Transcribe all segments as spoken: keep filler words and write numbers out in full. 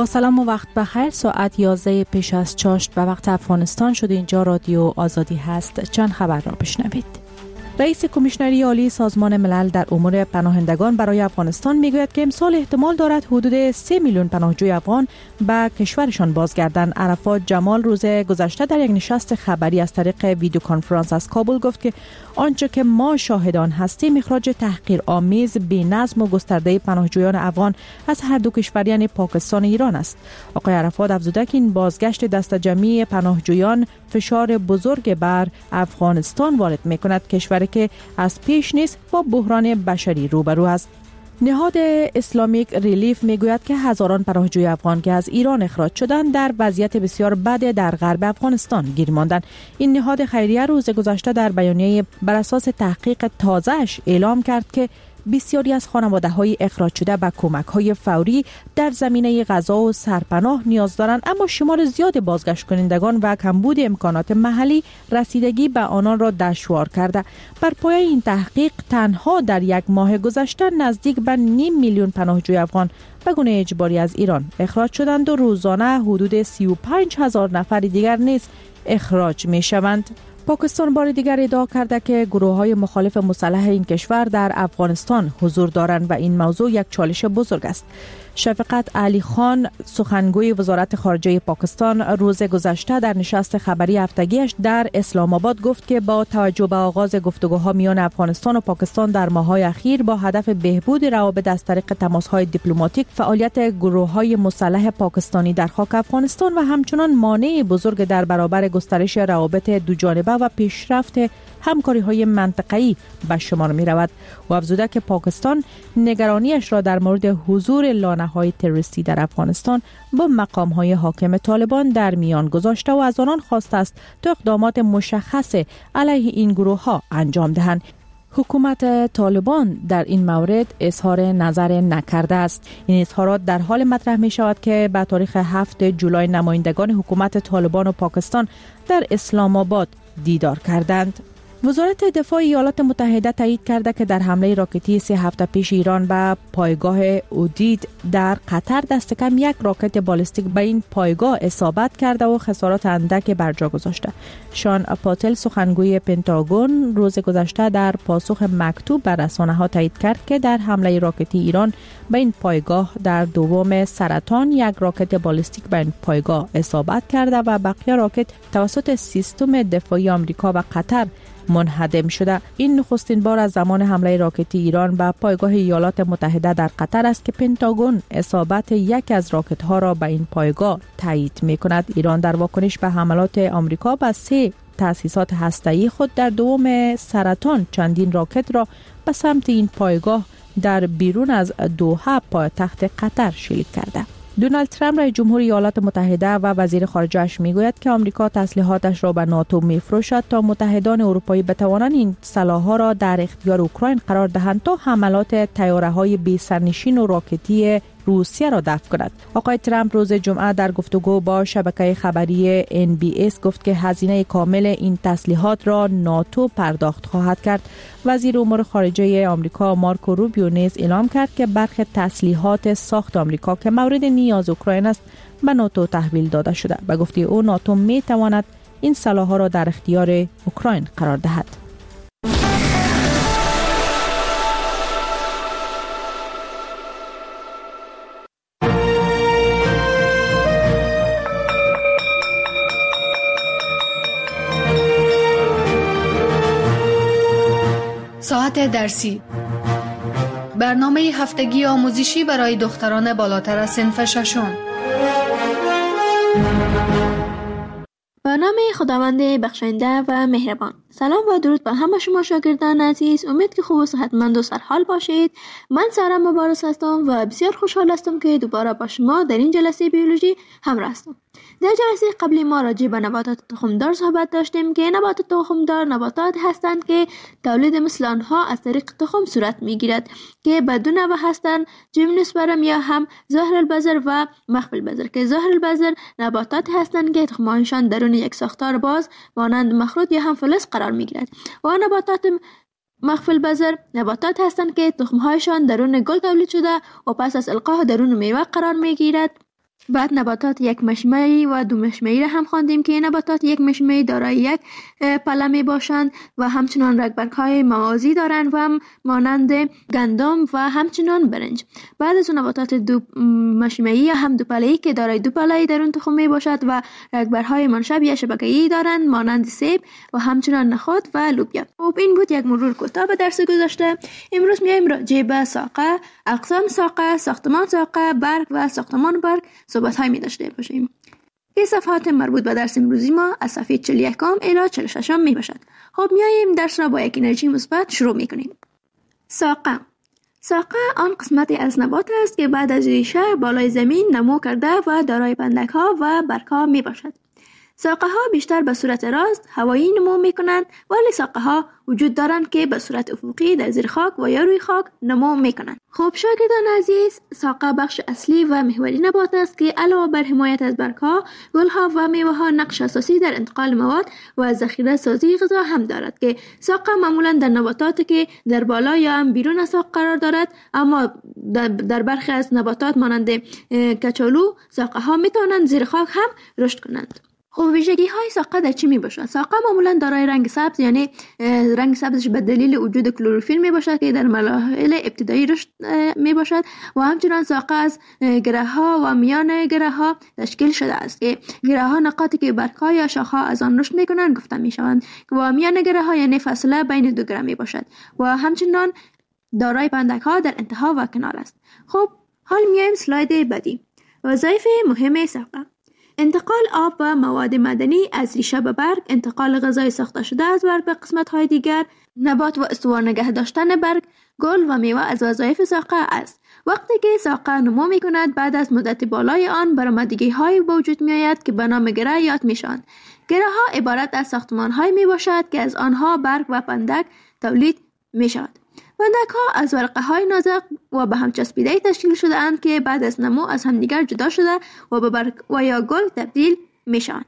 با سلام و وقت بخیر. ساعت یازده پیش از چاشت به وقت افغانستان شده. اینجا رادیو آزادی هست. چند خبر را بشنوید. رئیس کمیشنری عالی سازمان ملل در امور پناهندگان برای افغانستان میگوید که امسال احتمال دارد حدود سه میلیون پناهجوی افغان به کشورشان بازگردند. عرفات جمال روز گذشته در یک نشست خبری از طریق ویدیو کنفرانس از کابل گفت که آنچه که ما شاهدان هستیم اخراج تحقیرآمیز، بی‌نظم و گسترده پناهجویان افغان از هر دو کشور یعنی پاکستان و ایران است. آقای عرفات افزوده که این بازگشت دست جمعی پناهجویان فشار بزرگ بر افغانستان وارد می‌کند، کشوری که از پیش نیز با بحران بشری روبرو است. نهاد اسلامیک ریلیف میگوید که هزاران پناهجوی افغان که از ایران اخراج شدند در وضعیت بسیار بد در غرب افغانستان گیر ماندند. این نهاد خیریه روز گذشته در بیانیه بر اساس تحقیق تازه‌اش اعلام کرد که بسیاری از خانواده‌های اخراج شده به کمک‌های فوری در زمینه غذا و سرپناه نیاز دارند، اما شمار زیاد بازگشت کنندگان و کمبود امکانات محلی رسیدگی به آنان را دشوار کرده. بر پایه این تحقیق تنها در یک ماه گذشته نزدیک به نیم میلیون پناهجوی افغان به گونه اجباری از ایران اخراج شدند و روزانه حدود سی و پنج هزار نفر دیگر نیز اخراج می‌شوند. پاکستان بار دیگر ادعا کرده که گروه‌های مخالف مسلح این کشور در افغانستان حضور دارند و این موضوع یک چالش بزرگ است. شفقت علی خان سخنگوی وزارت خارجه پاکستان روز گذشته در نشست خبری هفتگیش در اسلام آباد گفت که با توجه به آغاز گفتگوها میان افغانستان و پاکستان در ماه‌های اخیر با هدف بهبود روابط از طریق تماس‌های دیپلماتیک، فعالیت گروه‌های مسلح پاکستانی در خاک افغانستان و همچنان مانع بزرگ در برابر گسترش روابط دوجانبه و پیشرفت همکاری‌های منطقه‌ای به شمار می‌رود و افزوده که پاکستان نگرانیش را در مورد حضور لانه‌های تروریستی در افغانستان با مقام‌های حاکم طالبان در میان گذاشته و از آنان خواسته است تا اقدامات مشخص علیه این گروه‌ها انجام دهند. حکومت طالبان در این مورد اظهار نظر نکرده است. این اظهارات در حال مطرح می شود که به تاریخ هفتم جولای نمایندگان حکومت طالبان و پاکستان در اسلام آباد دیدار کردند. وزارت دفاع ایالات متحده تایید کرده که در حمله راکتی سه هفته پیش ایران به پایگاه اودید در قطر دست کم یک راکت بالستیک به این پایگاه اصابت کرده و خسارات اندک بر جا گذاشته. شان پاتل سخنگوی پنتاگون روز گذشته در پاسخ مکتوب به رسانه‌ها تایید کرد که در حمله راکتی ایران به این پایگاه در دوم سرطان یک راکت بالستیک به این پایگاه اصابت کرده و بقیه راکت توسط سیستم دفاعی آمریکا و قطر منهدم شده. این نخستین بار از زمان حمله راکتی ایران به پایگاه ایالات متحده در قطر است که پنتاگون اصابت یک از راکت ها را به این پایگاه تایید می کند. ایران در واکنش به حملات آمریکا به سه تأسیسات هسته‌ای خود در دوم سرطان چندین راکت را به سمت این پایگاه در بیرون از دوحه پایتخت قطر شلیک کرده. دونالد ترامپ رئیس جمهور ایالات متحده و وزیر خارجه‌اش میگوید که آمریکا تسلیحاتش را به ناتو میفروشد تا متحدان اروپایی بتوانند این سلاح‌ها را در اختیار اوکراین قرار دهند تا حملات طیاره‌های بی سرنشین و راکتی روسیه را دفع کند. آقای ترامپ روز جمعه در گفتگو با شبکه خبری ان بی اس گفت که هزینه کامل این تسلیحات را ناتو پرداخت خواهد کرد. وزیر امور خارجه آمریکا مارکو روبیو نیز اعلام کرد که برخی تسلیحات ساخت آمریکا که مورد نیاز اوکراین است به ناتو تحویل داده شده. به گفته او ناتو می تواند این سلاح‌ها را در اختیار اوکراین قرار دهد. ساعت درسی، برنامه هفتگی آموزشی برای دختران بالاتر از صنف ششم. به نام خداوند بخشنده و مهربان. سلام و درود به همه شما شاگردان عزیز. امید که خوب و صحتمند و سرحال باشید. من سارا مبارز هستم و بسیار خوشحال هستم که دوباره با شما در این جلسه بیولوژی همراه هستم. در جلسه قبلی ما راجع به نباتات تخمدار صحبت داشتیم که نباتات تخمدار نباتات هستند که تولید مثل آنها از طریق تخم صورت میگیرد که به دو نوع هستند: جیمنوسپرم یا هم ظاهر البذر و مخفی البذر، که ظاهر البذر نباتات هستند که تخمهایشان درون یک ساختار باز مانند مخروط یا هم فلز قرار میگیرد و نباتات مخفی البذر نباتات هستند که تخمهایشان درون گل تولید شده و پس از القاح درون میوه قرار میگیرد بعد نباتات یک مشمعی و دو مشمعی را هم خواندیم که نباتات یک مشمعی دارای یک پله می باشند و همچنان رگبرگ‌های موازی دارند و هم مانند گندم و همچنان برنج. بعد از نباتات دو مشمعی یا هم دو پله‌ای که دارای دو پله‌ای در اون تخم می باشد و رگبرهای منشب یا شبکه‌ای دارند مانند سیب و همچنان نخود و لوبیا. خب این بود یک مرور کوتاه به درس گذشته. امروز میایم راجع به ساقه، اقسام ساقه، ساختمان ساقه، برگ و ساختمان برگ صحبت های می داشته باشیم. این صفحات مربوط به درس امروزی ما از صفحه چهل و یک الی چهل و شش می باشد. خب میایم درس را با یک انرژی مثبت شروع می کنیم. ساقه ساقه آن قسمتی از نبات است که بعد از ریشه بالای زمین نمو کرده و دارای پندک ها و برگ ها می باشد. ساقه ها بیشتر به صورت راست هوایی نمو می کنند، ولی ساقه ها وجود دارند که به صورت افقی در زیر خاک و یا روی خاک نمو می کنند. خب شاگردان عزیز، ساقه بخش اصلی و محوری نبات است که علاوه بر حمایت از برگ ها، گل ها و میوه ها نقش اساسی در انتقال مواد و ذخیره سازی غذا هم دارد که ساقه معمولا در نباتاتی که در بالا یا هم بیرون از ساق قرار دارد، اما در برخی از نباتات مانند کچالو ساقه ها می توانند زیر خاک هم رشد کنند. خب ویژگی های ساقه در چی می باشد؟ ساقه معمولا دارای رنگ سبز، یعنی رنگ سبزش به دلیل وجود کلروفیل می باشد که در مراحل ابتدایی رشد می باشد و همچنان ساقه از گره ها و میان گره ها تشکیل شده است که گره ها نقاطی که برگ ها یا شاخه ها از آن رشد می کنند گفته می شوند و میان گره ها یعنی فاصله بین دو گره می باشد و همچنان دارای پندک ها در انتها و کنار است. خب حال میایم سلاید بعدی. وظایف مهم ساقه: انتقال آب و مواد معدنی از ریشه به برگ، انتقال غذای ساخته شده از برگ به قسمت‌های دیگر، نبات و استوار نگه داشتن برگ، گل و میوه از وظایف ساقه است. وقتی که ساقه نمو می کند، بعد از مدت بالای آن برآمدگی های به وجود می آید که به نام گره یاد می شوند. گره ها عبارت از ساختمان های می باشد که از آنها برگ و پندک تولید می شود. پندک ها از ورقه های نازک و به هم چسبیده تشکیل شده اند که بعد از نمو از همدیگر جدا شده و به برگ و یا گل تبدیل می شوند.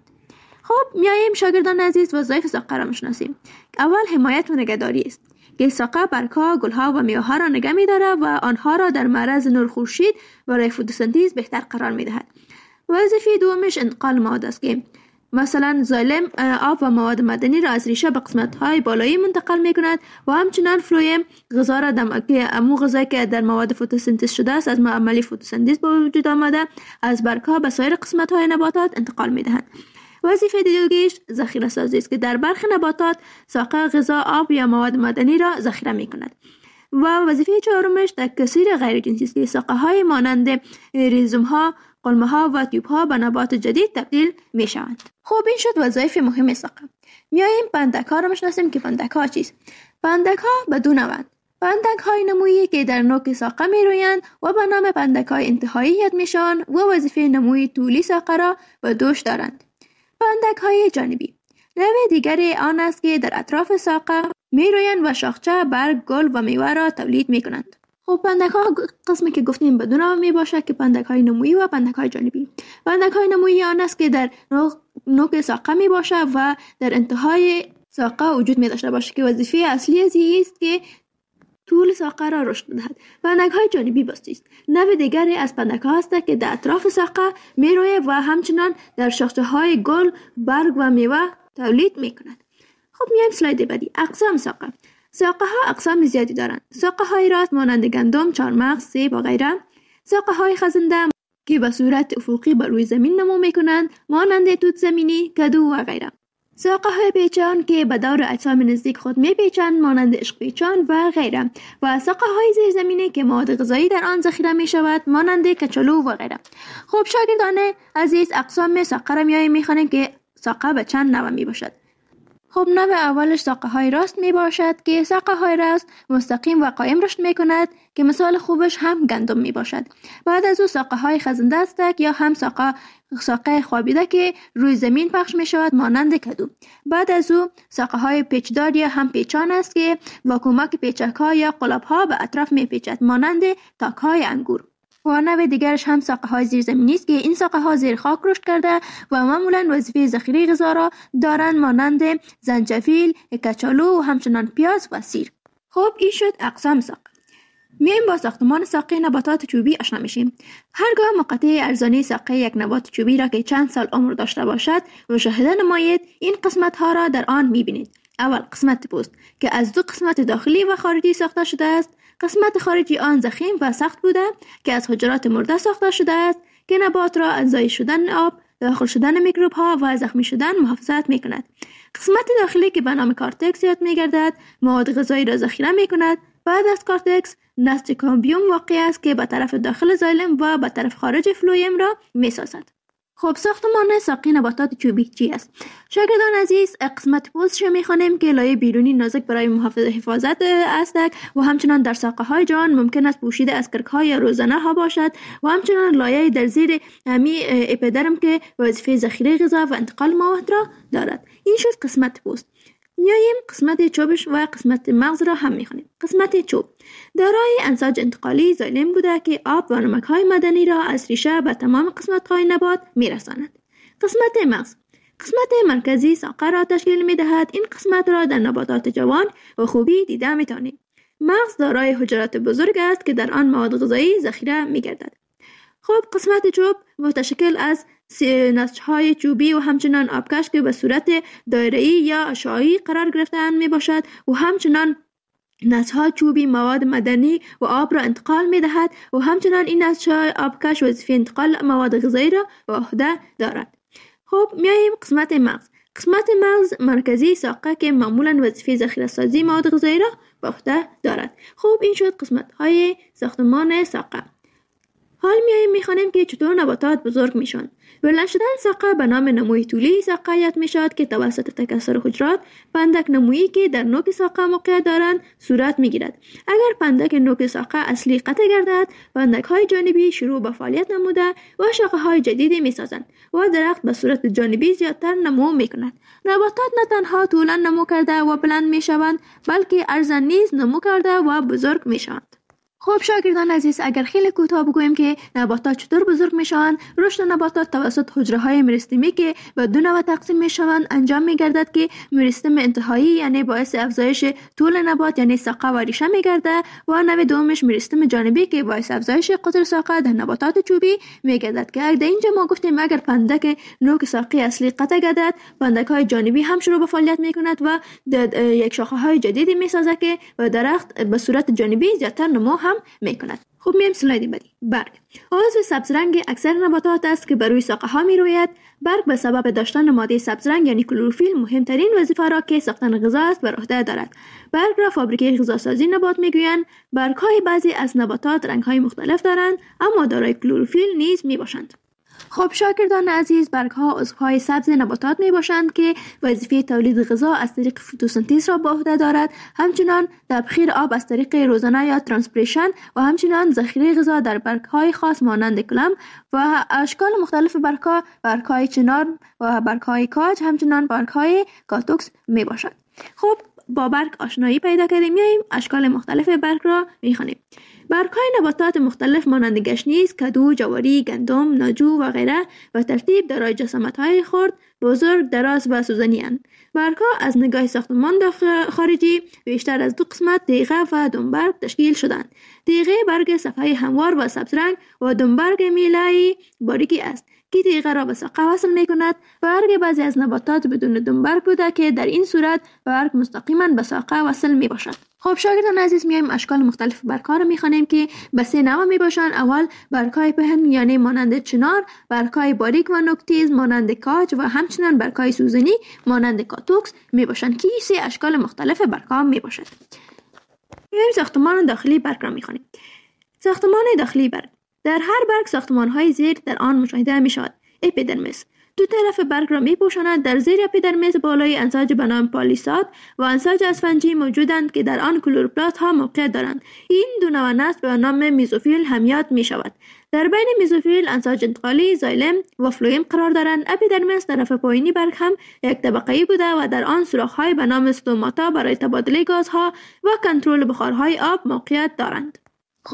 خب میاییم شاگردان عزیز وظایف ساقه را میشناسیم. اول حمایت و نگهداری است که ساقه برگ‌ها، گل‌ها و میوه‌ها را نگه می‌دارد و آنها را در معرض نور خورشید برای فتوسنتز بهتر قرار می‌دهد. وظیفه دومش انتقال مواد است که مثلا زایلم آب و مواد معدنی را از ریشه به قسمت‌های بالایی منتقل می‌کند و همچنان فلویم غذا را دم... که امو غذایی که در مواد فتوسنتز شده است از عملی فتوسنتز به وجود آمده از برگ‌ها به سایر قسمت‌های نباتات انتقال می‌دهند. وظیفه دیگه‌اش ذخیره سازی است که در برخی نباتات ساقه غذا، آب یا مواد معدنی را ذخیره می‌کند. و وظیفه چهارمش تکثیر غیر جنسی است که ساقه‌های مانند ریزوم‌ها، قلمه‌ها و تیوب‌ها به نبات جدید تبدیل می‌شوند. خب این شد وظایف مهم ساقه. میایم پندک‌ها را می‌شناسیم که پندک‌ها چیست؟ پندک‌ها به دو نوعند. پندک‌های نمویی که در نوک ساقه می‌رویند و به نام پندک‌های انتهایی یاد می‌شوند و وظیفه نموی طولی ساقه را به دوش دارند. پندک‌های جانبی نوع دیگری آن است که در اطراف ساقه می‌رویند و شاخچه، برگ، گل و میوه را تولید می‌کنند. خب پندک‌ها قسمی که گفتیم بدون نام میباشد که پندک‌های نمویی و پندک‌های جانبی. پندک‌های نمویی آن است که در نوک ساقه میباشد و در انتهای ساقه وجود می‌داشته باشد که وظیفه اصلی از است که طول ساقه را رشد دهد. پندک‌های جانبی بسته است نوع دیگری از پندک‌ها است که در اطراف ساقه می‌روید و همچنان در شاخه‌های گل، برگ و میوه تولید می‌کند. خب میایم سلاید بعدی. اقسام ساقه. ساقه ها اقسام زیادی دارند. ساقه های راست مانند گندم، چهارمغز، سیب و غیره. ساقه های خزنده که به صورت افقی بر روی زمین نمو میکنند مانند توت زمینی، کدو و غیره. ساقه های پیچان که به دور اجسام نزدیک خود میپیچند مانند عشق پیچان و غیره. و ساقه های زیر زمینی که مواد غذایی در آن ذخیره می شود مانند کچالو و غیره. خب شاگردان عزیز اقسام ساقه را میاییم میخوانیم که ساقه به چند نوع می باشد. خب نوع اولش ساقه های راست می باشد که ساقه های راست مستقیم و قایم رشد می کند که مثال خوبش هم گندم می باشد. بعد از او ساقه های خزنده است یا هم ساقه ساقه خوابیده که روی زمین پخش می شود مانند کدو. بعد از او ساقه های پیچدار یا هم پیچان است که با کمک پیچک ها یا قلاب ها به اطراف می پیچد مانند تاک های انگور. و نوع دیگرش هم ساقه های زیرزمینی است که این ساقه ها زیر خاک رشد کرده و معمولا وظیفه ذخیره غذا را دارند مانند زنجبیل، کچالو و همچنان پیاز و سیر. خب این شد اقسام ساقه. میایم با ساختمان ساقه نباتات چوبی آشنا میشیم. هرگاه مقطع ارزانی ساقه یک نبات چوبی را که چند سال عمر داشته باشد مشاهده نمایید، این قسمت ها را در آن میبینید. اول قسمت پوست که از دو قسمت داخلی و خارجی ساخته شده است. قسمت خارجی آن ضخیم و سخت بوده که از حجرات مرده ساخته شده است که نبات را از ضایع شدن آب، داخل شدن میکروب ها و زخمی شدن محافظت میکند. قسمت داخلی که به نام کارتکس یاد میگردد مواد غذایی را ذخیره میکند. بعد از کارتکس نسج کامبیوم واقع است که به طرف داخل زایلم و به طرف خارج فلویم را میسازد. خب ساختمان ساقه نباتات چوبی چی است؟ شاگردان عزیز، قسمت پوستش میخوانیم که لایه بیرونی نازک برای محافظت حفاظت است و همچنان در ساقه های جان ممکن است پوشیده از کرک های روزنه ها باشد و همچنان لایه در زیر همی اپیدرم که وظیفه ذخیره غذا و انتقال مواد را دارد. این شد قسمت پوست. میاییم قسمت چوبش و قسمت مغز را هم میخوانیم. قسمت چوب دارای انساج انتقالی زایلم بوده که آب و نمک های معدنی را از ریشه به تمام قسمت های نبات میرساند. قسمت مغز قسمت مرکزی ساقه را تشکیل میدهد. این قسمت را در نباتات جوان و خوبی دیده میتوانید. مغز دارای حجرات بزرگ است که در آن مواد غذایی ذخیره میگردد. خب قسمت چوب متشکل از نسج‌های چوبی و همچنان آبکش که به صورت دایره‌ای یا اشعاعی قرار گرفته‌اند می باشد و همچنان نسج‌های چوبی مواد معدنی و آب را انتقال می دهد و همچنان این نسج‌های آبکش وظیفه انتقال مواد غذایی را به عهده دارد. خب میاییم قسمت مغز. قسمت مغز مرکزی ساقه که معمولاً وظیفه ذخیره سازی مواد غذایی را به عهده دارد. خب این شد قسمت‌های ساختمان ساقه. حال میاییم میخوانیم که چطور نباتات بزرگ میشن. بلند شدن ساقه به نام نموی طولی ساقه یاد میشد که توسط تکثر حجرات پندک نمویی که در نوک ساقه موقعیت دارند صورت میگیرد. اگر پندک نوک ساقه اصلی قطع گردد، پندک های جانبی شروع به فعالیت نموده و شاخه های جدیدی میسازند و درخت به صورت جانبی زیادتر نمو میکند. نباتات نه تنها طولا نمو کرده و بلند میشوند، بلکه عرضاً نیز نمو کرده و بزرگ میشوند. خب شاگردان عزیز، اگر خیلی کوتاه بگوییم که نباتات چطور بزرگ میشوند، رشد نباتات توسط حجره های مریستمی که به دو نوع تقسیم میشوند انجام میگردد که مریستم انتهایی یعنی باعث افزایش طول نبات یعنی ساقه و ریشه میگرده و نوع دومش مریستم جانبی که باعث افزایش قطر ساقه در نباتات چوبی میگردد که در اینجا ما گفتیم اگر پندک نوک ساقه اصلی قطع گردد، پندک های جانبی هم شروع به فعالیت میکند و یک شاخه های جدیدی میسازد که درخت به صورت جانبی زیادتر نمو هم میکند. خب میایم سلاید بعدی. برگ عضو سبز رنگ اکثر نباتات است که بر روی ساقه ها می روید. برگ به سبب داشتن ماده سبز رنگ یعنی کلروفیل مهمترین وظیفه را که ساختن غذا است بر عهده دارد. برگ را فابریکه غذاسازی نبات میگویند. برگ های بعضی از نباتات رنگ های مختلف دارند اما دارای کلروفیل نیز می باشند. خب شاگردان عزیز، برگ ها عضوهای سبز نباتات می باشند که وظیفه تولید غذا از طریق فتوسنتز را به عهده دارد، همچنان تبخیر آب از طریق روزنه یا ترانسپیریشن و همچنان ذخیره غذا در برگ های خاص مانند کلم و اشکال مختلف برگ ها، برگ های چنار و برگ های کاج، همچنان برگ های کاتوکس می باشد. خب با برگ آشنایی پیدا کردیم، میاییم اشکال مختلف برگ را میخوانیم. برگ‌های نباتات مختلف مانند گشنیز، کدو، جواری، گندم، ناجو و غیره و ترتیب دارای جسامت‌های خرد، بزرگ، دراز و سوزنی اند. برگ‌ها از نگاه ساختمان خارجی بیشتر از دو قسمت تیغه و دنبرگ تشکیل شدند. تیغه برگ صفحه هموار و سبز رنگ و دنبرگ میله‌ای باریکی است که تیغه را به ساقه وصل می‌کند. برگ بعضی از نباتات بدون دنبرگ بوده که در این صورت برگ مستقیما به ساقه وصل می‌باشد. خب شاگردان عزیز، میایم اشکال مختلف برگ‌ها را می‌خوانیم که به سه نوع میباشند. اول برگ‌های پهن یعنی مانند چنار، برگ‌های باریک و نوک‌تیز مانند کاج و همچنین برگ‌های سوزنی مانند کاتوکس میباشند که سه اشکال مختلف برگ‌ها میباشد. میایم ساختمان داخلی برگ را می‌خوانیم. ساختمان داخلی برگ در هر برگ ساختمان‌های زیر در آن مشاهده می‌شود. اپیدرمیس دو طرف برگ را می‌پوشاند. در زیر اپیدرمیس بالای انساج به نام پالیساد و انساج اسفنجی موجودند که در آن کلوروپلاست ها موقعیت دارند. این دو نوع نسل به نام میزوفیل هم یاد می‌شود. در بین میزوفیل انساج انتقالی، زایلم و فلویم قرار دارند. اپیدرمیس طرف پایینی برگ هم یک طبقه‌ای بوده و در آن سوراخ‌های به نام استوماتا برای تبادله گازها و کنترل بخارهای آب موقعیت دارند. خب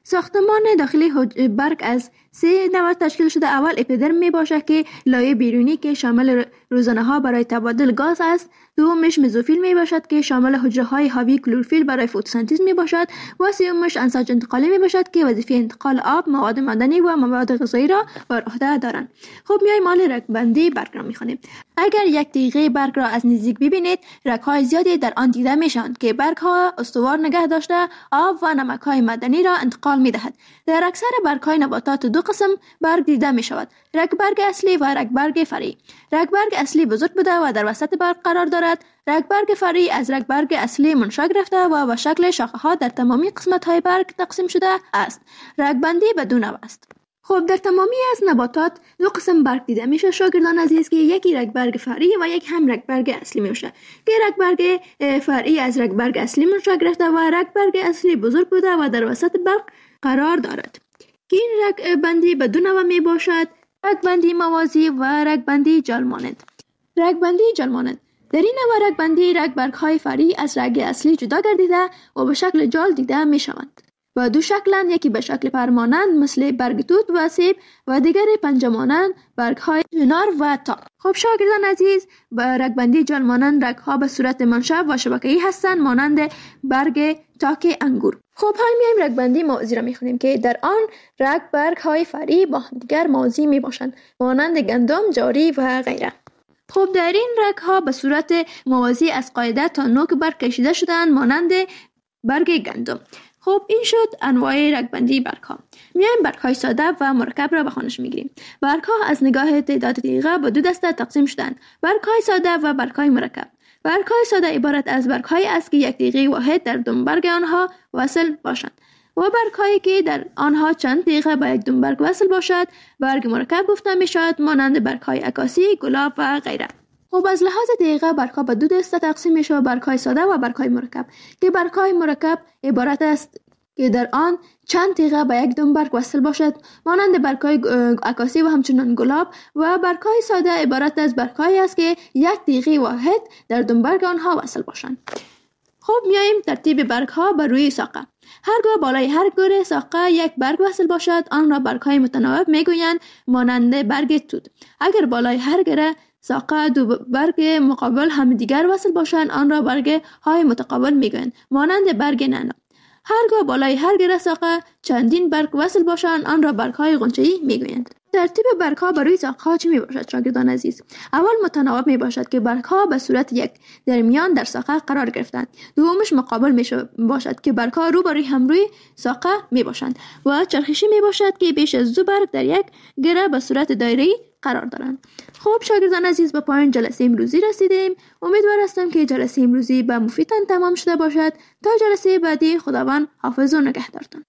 ساختمان داخلی برگ از سه نوع تشکیل شده. اول اپیدرم می باشد که لایه بیرونی که شامل روزنه ها برای تبادل گاز است. دومش مزوفیل می باشد که شامل حجره های حاوی کلروفیل برای فتوسنتز می باشد و سومش انساج انتقالی می باشد که وظیفه انتقال آب، مواد معدنی و مواد غذایی را بر عهده دارند. خب میایم مال رگبندی برگ را می خوانیم. اگر یک تیغه برگ را از نزدیک ببینید، رگ های زیادی در آن دیده می شوند که برگ ها استوار نگه داشته آب و نمک های معدنی را انتقال می دهد. در اکثر برگ های نباتات دو قسم برگ دیده می شود: رگ برگ اصلی و رگ برگ فرعی. رگ برگ اصلی بزرگ بوده و در وسط برگ قرار دارد. رگ برگ فرعی از رگ برگ اصلی منشأ گرفته و به شکل شاخه ها در تمامی قسمت های برگ تقسیم شده است. رگ بندی به دو نوع است. خب در تمامی از نباتات دو قسم برگ دیده میشه شاگردان عزیز، که یکی رگ برگ فرعی و یک هم رگ برگ اصلی میشه. که رگ برگ فرعی از رگ برگ اصلی منشأ گرفته و رگ برگ اصلی بزرگ بوده و در وسط برگ قرار دارد. که این رگ بندی به دو نوع می باشد: رگ بندی موازی و رگ بندی جال مانند. رگ بندی جال مانند: در این نوع رگ بندی رگ برگ های فرعی از رگ اصلی جدا گردیده و به شکل جال دیده می شوند. و دو شکلند، یکی به شکل پرمانند مثل برگ توت و سیب و دیگر پنجه مانند برگ های چنار و تاک. خب شاگردان عزیز، به رگ بندی جال مانند رگ ها به صورت منشأ و شبکه‌ای هستند مانند برگ تاک انگور. خب حال میایم رگ بندی موازی را میخونیم که در آن رگ برگ های فرعی با همدیگر موازی می باشند مانند گندم، جواری و غیره. خب در این رگ ها به صورت موازی از قاعده تا نوک برگ کشیده شدند مانند برگ گندم. خب این شد انواع رگ بندی برگ ها. میایم برگ های ساده و مرکب را به خوانش میگیریم. برگ ها از نگاه تعداد تیغه به دو دسته تقسیم شدند: برگ های ساده و برگ های مرکب. برگ های ساده عبارت از برگ های است که یک تیغه واحد در دنبرگ آنها وصل باشند و برگ هایی که در آنها چند تیغه به یک دنبرگ وصل باشد برگ مرکب گفته می شود مانند برگ های عکاسی، گلاب و غیره. خب از لحاظ دقیقه برگ ها به دو دسته تقسیم می شود: برگ های ساده و برگ های مرکب. که برگ های مرکب عبارت است که در آن چند تیغه به یک دنبرگ وصل باشد مانند برگ های عکاسی و همچنان گلاب. و برگ های ساده عبارت از برگ هایی است که یک تیغه واحد در دنبرگ آنها وصل باشند. خب میایم ترتیب برگ ها بر روی ساقه. هرگاه بالای هر گوره ساقه یک برگ وصل باشد آن را برگ های متناوب میگویند مانند برگ توت. اگر بالای هر گوره ساقه دو برگ مقابل هم دیگر وصل باشند آن را برگ های متقابل میگویند مانند برگ نعنا. هرگاه بالای هر گره ساقه چندین برگ وصل باشند آن را برگ های غنچه‌ای میگویند. ترتیب برگ ها بر روی ساقه ها چه می باشد شاگردان عزیز؟ اول متناوب می باشد که برگ ها به صورت یک در میان در ساقه قرار گرفتند. دومش مقابل می باشد که برگ ها رو بر هم روی ساقه می باشند و چرخشی می باشد که بیش از دو برگ در یک گره به صورت دایره‌ای قرار دارند. خب شاگردان عزیز، به پایان جلسه امروزی رسیدیم. امیدوار هستم که جلسه امروزی به مفیدتان تمام شده باشد. تا جلسه بعدی خداوند حافظ و نگهدارتان.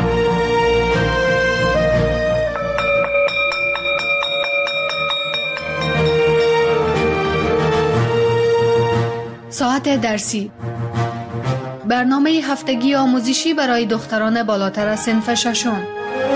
ساعت درسی، برنامه هفتگی آموزشی برای دختران بالاتر از صنف ششم.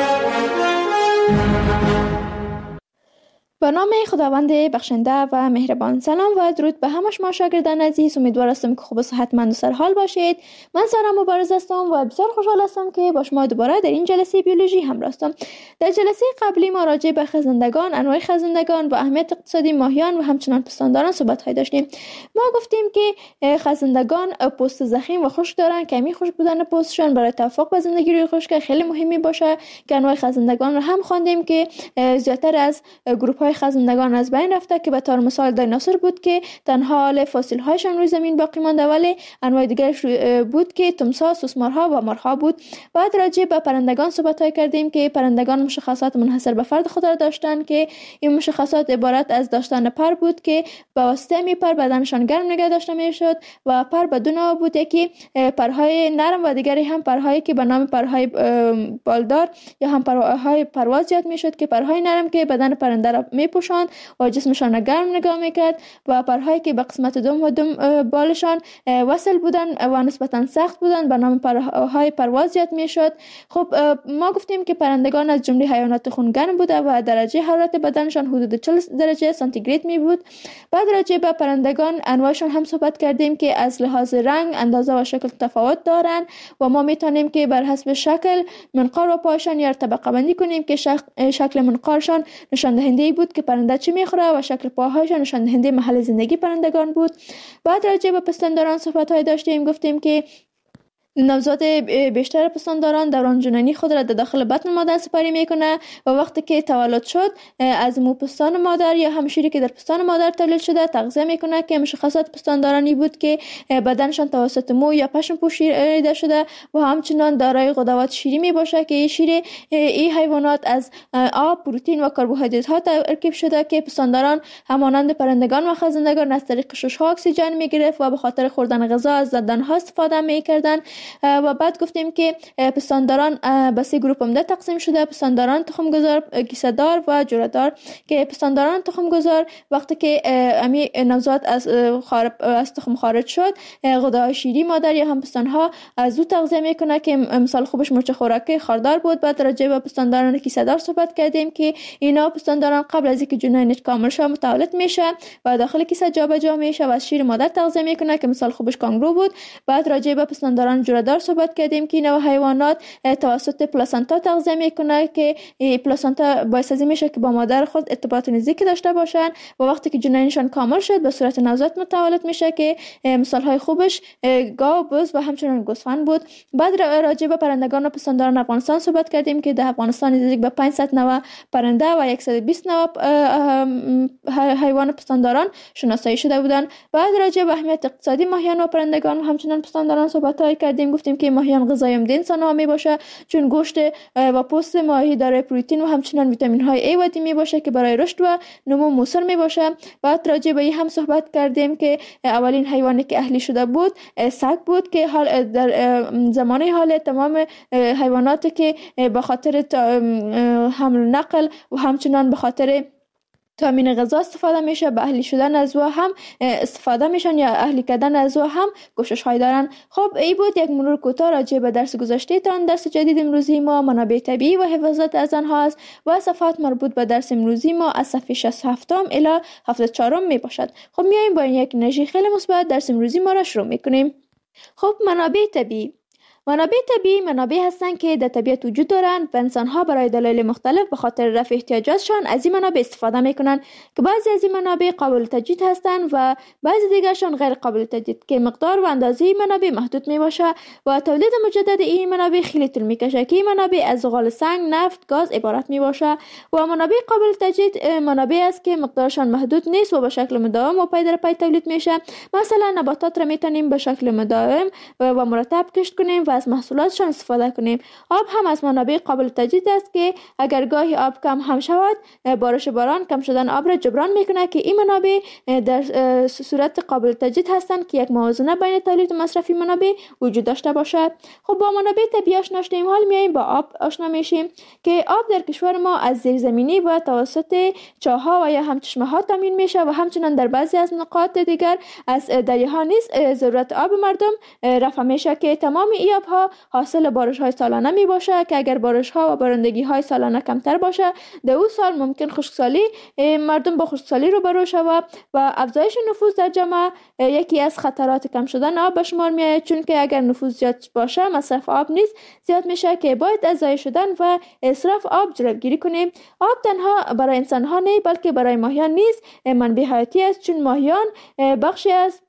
به نام خداوند بخشنده و مهربان. سلام و درود به همه شما شاگردان عزیز. امیدوار هستم که خوب و صحتمند و سرحال باشید. من سارا مبارز هستم و بسیار خوشحال هستم که با شما دوباره در این جلسه بیولوژی همراه هستم. در جلسه قبلی ما راجع به خزندگان، انواع خزندگان و اهمیت اقتصادی ماهیان و همچنان پستانداران صحبت های داشتیم. ما گفتیم که خزندگان پوست ضخیم و خشک دارن. کمی خشک بودن پوستشون برای توافق با زندگی روی خشک خیلی مهمی باشه. که انواع خزندگان رو هم خواندیم که زیاتر از گروه خزندگان از بین رفته که به طور مثال دایناسور بود که تنها حال فسیل هایشان روی زمین باقی مانده، ولی انواع دیگر بود که تمساح، سوسمارها و مارها بود. بعد راجع به پرندگان صحبت های کردیم که پرندگان مشخصات منحصر به فرد خود را داشتند که این مشخصات عبارت از داشتن پر بود که به واسطه می پر بدنشان گرم نگه داشته می شد و پر به دو نوع بود، یکی پرهای نرم و دیگری هم پرهایی که به نام پرهای بالدار یا هم پرهای پرواز یاد می شد. که پرهای نرم که بدن پرنده را میپوشاند و جسمشان گرم نگاه میکرد و پرهایی که به قسمت دوم و دوم بالشان وصل بودن و نسبتا سخت بودن به نام پرهای پرواز یاد میشد. خب ما گفتیم که پرندگان از جمله حیوانات خونگرم بوده و درجه حرارت بدنشان حدود چهل درجه سانتیگراد می بود. بعد راجع به پرندگان انواعشان هم صحبت کردیم که از لحاظ رنگ، اندازه و شکل تفاوت دارند و ما میتونیم که بر حسب شکل منقار و پایشان یا طبقه بندی کنیم که شکل منقارشان نشان دهنده بود که پرنده چی میخوره و شکل پاهایشان نشان دهنده محل زندگی پرندگان بود. بعد راجع به پستانداران صحبت های داشتیم، گفتیم که نوزاد بیشتر پستانداران دوران جنینی خود را در داخل بطن مادر سپری میکنه و وقتی که تولد شد از مو پستان مادر یا هم شیری که در پستان مادر تولید شده تغذیه میکنه که مشخصات پستاندارانی بود که بدنشان توسط مو یا پشم پوشیده شده و همچنان دارای غدوات شیری می باشه که این شیر این حیوانات از آب، پروتئین و کربوهیدرات ها ترکیب شده که پستانداران همانند پرندگان و خزندگان از طریق ششها اکسیژن میگرفت و به خاطر خوردن غذا از دندانها استفاده میکردن. و بعد گفتیم که پستانداران به سه گروه عمده تقسیم شده: پستانداران تخمگذار، کیسه‌دار و جره‌دار. که پستانداران تخمگذار وقتی که امی نوزاد از خارج از تخم خارج شد غده‌های شیری مادر یا هم پستانها از او تغذیه میکنه که مثال خوبش مرچ خوراکی خاردار بود. بعد راجع به پستانداران کیسه‌دار صحبت کردیم که اینا پستانداران قبل از اینکه جنینش کامل شه متولد میشه و داخل کیسه جابجا میشه و از شیر مادر تغذیه میکنه که مثال خوبش کانگورو بود. بعد راجع به پستانداران جره‌دار صحبت کردیم که اینا حیوانات توسط پلاسنتا تغذیه میکنه که پلاسنتا باعث از این میشه که با مادر خود ارتباط نزدیکی داشته باشن و وقتی که جنینشان کامل شد به صورت نوزاد متولد میشه که مثال های خوبش گاو، بز و همچنین گوسفند بود. بعد راجع به پرندگان و پستانداران افغانستان صحبت کردیم که در افغانستان نزدیک به پانصد نوع پرنده و صد و بیست نوع حیوان پستانداران شناسایی شده بودند. بعد راجع به اهمیت اقتصادی ماهیان و پرندگان و همچنین پستانداران صحبت های کردیم. گفتیم که ماهیان غذای عمده انسان ها می باشه چون گوشت و پوست ماهی دارای پروتئین و همچنین ویتامین های A و D می باشه که برای رشد و نمو موثر می باشه. بعد راجع به این هم صحبت کردیم که اولین حیوانی که اهلی شده بود سگ بود که حال در زمانه حال تمام حیواناتی که به خاطر حمل و نقل و همچنین به خاطر تامین غذا استفاده میشه به اهلی شدن از او هم استفاده میشن یا اهلی کردن از او هم کوشش های دارن. خب این بود یک مرور کوتاه راجع به درس گذشته تان. درس جدید امروزی ما منابع طبیعی و حفاظت از آنها است و صفحات مربوط به درس امروزی ما از صفحه شصت و هفت الی هفتاد و چهار می باشد. خب میایم با این یک انرژی خیلی مثبت درس امروزی ما را شروع میکنیم. خب منابع طبیعی منابع طبیعی منابع هستند که در طبیعت وجود دارند و انسان‌ها برای دلایل مختلف به خاطر رفع احتیاجاتشان از این منابع استفاده می‌کنند که بعضی از این منابع قابل تجدید هستند و بعضی دیگرشان غیر قابل تجدید که مقدار و اندازه این منابع محدود میباشه و تولید مجدد این منابع خیلی طول میکشه که این منابع از زغال سنگ، نفت، گاز عبارت میباشه و منابع قابل تجدید منابع است که مقدارشان محدود نیست و به شکل مداوم و پی در پی تولید میشه. مثلا نباتات را میتونیم به شکل مداوم و مرتب کشت کنیم و از محصولاتشان استفاده کنیم. آب هم از منابع قابل تجدید است که اگر گاهی آب کم هم شود بارش باران کم شدن آب را جبران میکنه که این منابع در صورت قابل تجدید هستند که یک موازنه بین تولید و مصرف منابع وجود داشته باشد. خب با منابع طبیعی آشنا شدیم، حال میایم با آب آشنا میشیم که آب در کشور ما از زیرزمینی و توسط چاه‌ها و یا هم چشمه‌ها تامین میشه و همچنین در بعضی از نقاط دیگر از دریاها نیز ضرورت آب مردم رفع میشه که تمام این آبها حاصل بارش های سالانه می باشه که اگر بارش ها و بارندگی های سالانه کمتر باشه در اون سال ممکن خشکسالی مردم با خشکسالی روبرو شود و افزایش نفوذ در جامعه یکی از خطرات کم شدن آب به شمار می آید، چون که اگر نفوذ زیاد باشه مصرف آب نیز زیاد میشه که باید از ضایع شدن و اسراف آب جلوگیری کنیم. آب تنها برای انسان ها نه بلکه برای ماهیان نیز منبع حیاتی است، چون ماهیان بخشی از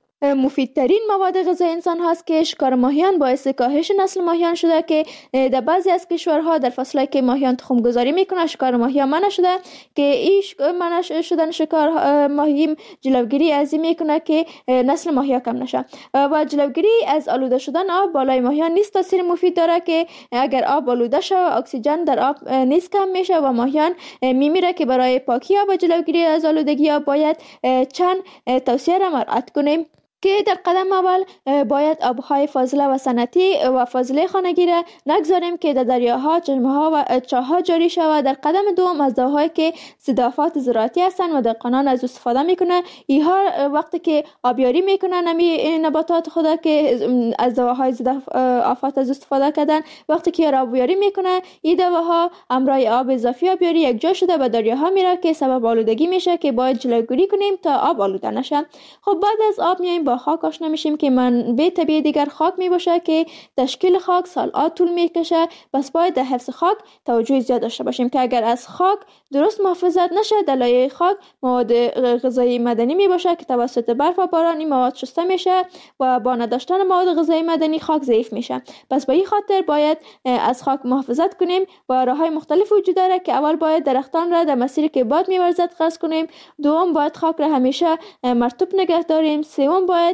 مفیدترین مواد غذایی انسان هاست که شکار ماهیان باعث کاهش نسل ماهیان شده که در بعضی از کشورها در فصلی که ماهیان تخم گذاری میکنه شکار ماهیان منع شده که این منع شدن شکار ماهی جلوگیری از این میکنه که نسل ماهیان کم نشه و جلوگیری از آلوده شدن آب بالای ماهیان نیز تاثیر مفید داره که اگر آب آلوده شه اکسیژن در آب نیز کم میشه و ماهیان میمیره که برای پاکی آب و جلوگیری از آلودگی آب باید چند توصیه را مراعات کنیم. که در قدم اول باید آبهای فاضله و صنعتی و فاضله خانگی را نگذاریم که در دریاها، چشمه‌ها و چاه‌ها جاری شود. در قدم دوم از دواهایی که ضد آفات زراعتی هستند و دهقانان از استفاده میکنه، اینها وقتی که آبیاری میکنن نمی نباتات خدا که از دواهای ضد آفات از استفاده کردن، وقتی که آبیاری میکنه این دواها همراه آب اضافی آبیاری یک جا شده به دریاها میره که سبب آلودگی میشه که باید جلوگیری کنیم تا آب آلوده نشه. خب بعد از آب میایم با خاک آشنا میشیم که منبع طبیعی دیگر خاک میباشه که تشکیل خاک سال‌ها طول میکشه. بس باید در حفظ خاک توجه زیاد داشته باشیم که اگر از خاک درست محافظت نشه، در لایه خاک مواد غذایی معدنی میباشه که توسط برف و باران این مواد شسته میشه و با نداشتن مواد غذایی معدنی خاک ضعیف میشه. پس به این خاطر باید از خاک محافظت کنیم و راههای مختلف وجود داره که اول باید درختان را در مسیری که باد میورزد قطع کنیم، دوم باید خاک را همیشه مرطوب نگه داریم، سوم باید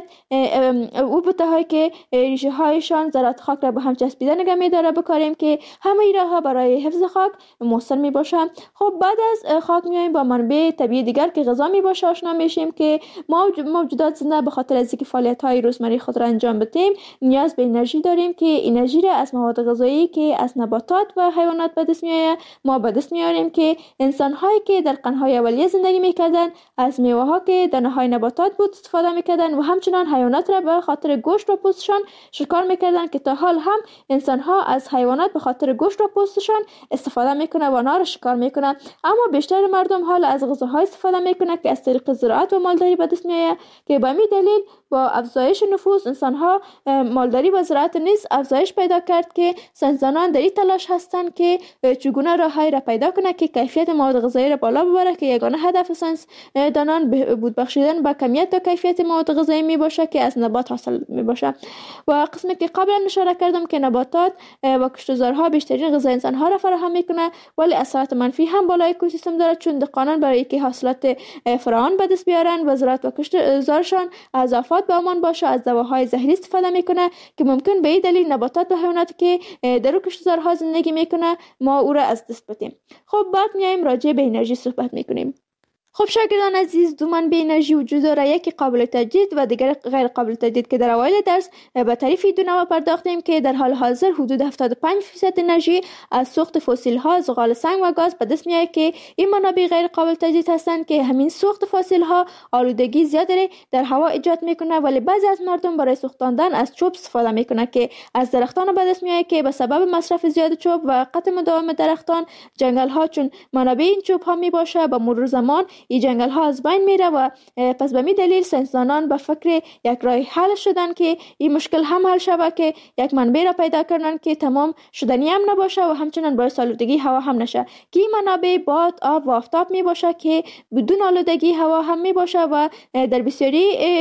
او بوته‌هایی که ریشه هایشان ذرات خاک را به هم چسبیده نگه می‌داره بکاریم که همه این راه‌ها برای حفظ خاک مؤثر میباشه. خب بعد از خاک میایم با منبع طبیعی دیگر که غذا میباشه آشنا میشیم که ما موجودات زنده به خاطر از اینکه فعالیت‌های روزمره خود را انجام بدیم نیاز به انرژی داریم که انرژی را از مواد غذایی که از نباتات و حیوانات به دست میآید ما به دست میاریم که انسان‌هایی که در قرن‌های اولیه زندگی میکردن از میوه‌ها که دانه‌های نباتات بود استفاده میکردن و همچنان حیوانات را به خاطر گوشت و پوستشان شکار میکردن که تا حال هم انسان‌ها از حیوانات به خاطر گوشت و پوستشان استفاده میکنه و آنها را شکار میکنه. اما بیشتر مردم حال از غذاهای استفاده میکنه که از طریق زراعت و مالداری به دست میآید که به همین دلیل با افزایش نفوس انسان‌ها مالداری و زراعت نیز افزایش پیدا کرد که ساینسدانان در این تلاش هستند که چگونه راههایی را پیدا کنه که کیفیت مواد غذایی را بالا ببره که یگانه هدف ساینسدانان بود بخشیدن به کمیت و کیفیت مواد غذایی می باشه که از نبات حاصل می باشه. و قسمی که قبلا اشاره کردم که نباتات و کشتزارها بیشترین غذای انسان‌ها را فراهم میکنه ولی اثرات منفی هم بالای اکوسیستم داره، چون دهقانان برای که حاصلات فراوان به دست بیارن و زراعت و کشتزارشان از آفات به امان باشه از دواهای زهری استفاده میکنه که ممکن به این دلیل نباتات و حیواناتی که در کشتزارها زندگی میکنه ما او را از دست بدیم. خب بعد میایم راجع به انرژی صحبت میکنیم. خب شاگردان عزیز، دو منبع انرژی وجود داره، یکی قابل تجدید و دیگر غیر قابل تجدید که در اوایل درس به تعریف دو نوع پرداختیم که در حال حاضر حدود هفتاد و پنج درصد انرژی از سوخت فسیل ها، زغال سنگ و گاز به دست میاد که این منابع غیر قابل تجدید هستند که همین سوخت فسیل ها آلودگی زیادی در هوا ایجاد میکنه. ولی بعضی از مردم برای سوختاندن از چوب استفاده میکنه که از درختان به دست میاد که به سبب مصرف زیاد چوب و قطع مداوم درختان جنگل ها چون منابع این چوب ها می باشه به مرور زمان این جنگل ها از بین میره و پس به می دلیل ساینسدانان به فکر یک راه حل شدن که این مشکل هم حل شود که یک منبع را پیدا کردن که تمام شدنی هم نباشه و همچنان باعث آلودگی هوا هم نشه که این منابع باد، آب و آفتاب می باشه که بدون آلودگی هوا هم می باشه و در بسیاری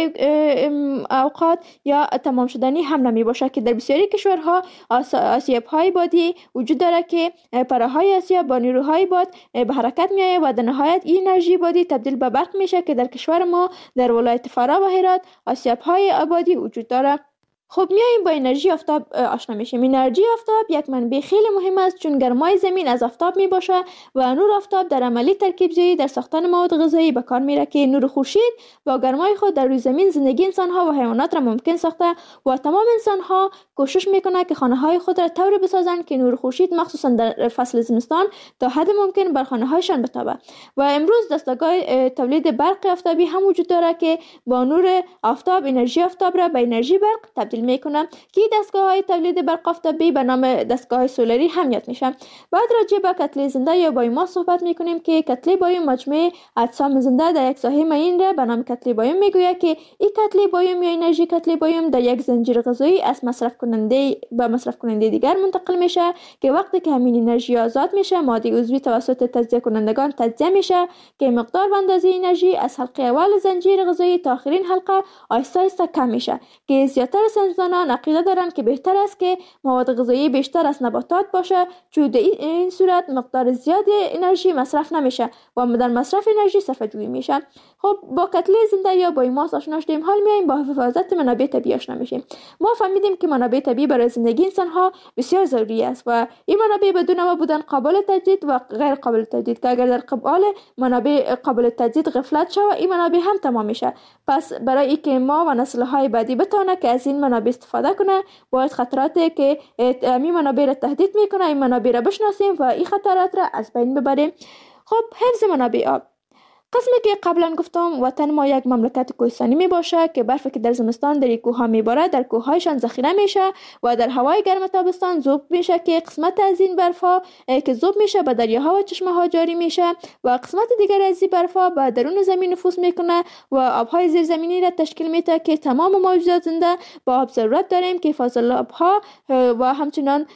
اوقات یا تمام شدنی هم نمی باشه که در بسیاری کشورها آسیاب های بادی وجود داره که پرههای آسیاب با نیروهای باد به حرکت می آید و در نهایت این انرژی بادی تبدیل به برق میشه که در کشور ما در ولایت فرا و هرات آسیاب های آبادی وجود داره. خب میایم با انرژی آفتاب آشنا میشیم. انرژی آفتاب یک منبع خیلی مهم است چون گرمای زمین از آفتاب می باشه و نور آفتاب در عملی ترکیب زایی در ساختن مواد غذایی به کار میره که نور خورشید با گرمای خود در روی زمین زندگی انسان ها و حیوانات را ممکن ساخته و تمام انسان ها کوشش میکنه که خانه های خود را طوری بسازند که نور خورشید مخصوصا در فصل زمستان تا حد ممکن بر خانه هایشان بتابه. و امروز دستگاه تولید برق آفتابی هم وجود داره که با نور آفتاب انرژی آفتاب را به انرژی برق تبدیل میکنم که دستگاه‌های تولید برق آفتابی به نام دستگاه سولری هم یاد میشن. بعد راجع به کتله زنده یا بایوماس صحبت میکنیم که کتله بایوم مجموعه اجسام زنده در یک ساحه معین را به نام کتله بایوم میگوید که این کتله بایوم یا انرژی کتله بایوم در یک زنجیر غذایی از مصرف کننده به مصرف کننده دیگر منتقل میشه که وقتی که همین انرژی آزاد میشه ماده عضوی توسط تجزیه کنندگان تجزیه میشه که مقدار و اندازه انرژی از حلقه اول زنجیر غذایی تا آخرین حلقه آهسته آهسته کم میشه که زیاتر ساینسدانان عقیده دارند که بهتر است که مواد غذایی بیشتر از نباتات باشه، چون در این صورت مقدار زیادی انرژی مصرف نمیشه و در مصرف انرژی صرفه جویی میشه. خب با کتله زنده یا بایوماس آشنا شدیم، حال میایم با حفاظت منابع طبیعی آشنا میشیم. ما فهمیدیم که منابع طبیعی برای زندگی انسان ها بسیار ضروری است و این منابع بدون ما بودن قابل تجدید و غیر قابل تجدید، که اگر در قبال منابع قابل تجدید غفلت شود این منابع هم تمام میشه. پس برای اینکه ما و نسل های بعدی بتونه که از این منابع استفاده کنه، باید خطراتی که این منابع را تهدید میکنه این منابع را بشناسیم و این خطرات را از بین ببریم. خب حفظ منابع آب. قسمی که قبلا گفتم وطن ما یک مملکت کوهستانی می باشه که برفی که در زمستان در کوه ها می باره در کوه هایشان ذخیره میشه و در هوای گرم تابستان ذوب میشه که قسمت از این برف ها که ذوب میشه به دریاها و چشمه ها جاری میشه و قسمت دیگر از این برف ها به درون زمین نفوذ میکنه و آبهای زیرزمینی را تشکیل میده که تمام موجودات زنده با آب ضرورت داریم که فاضل آبها و همچنان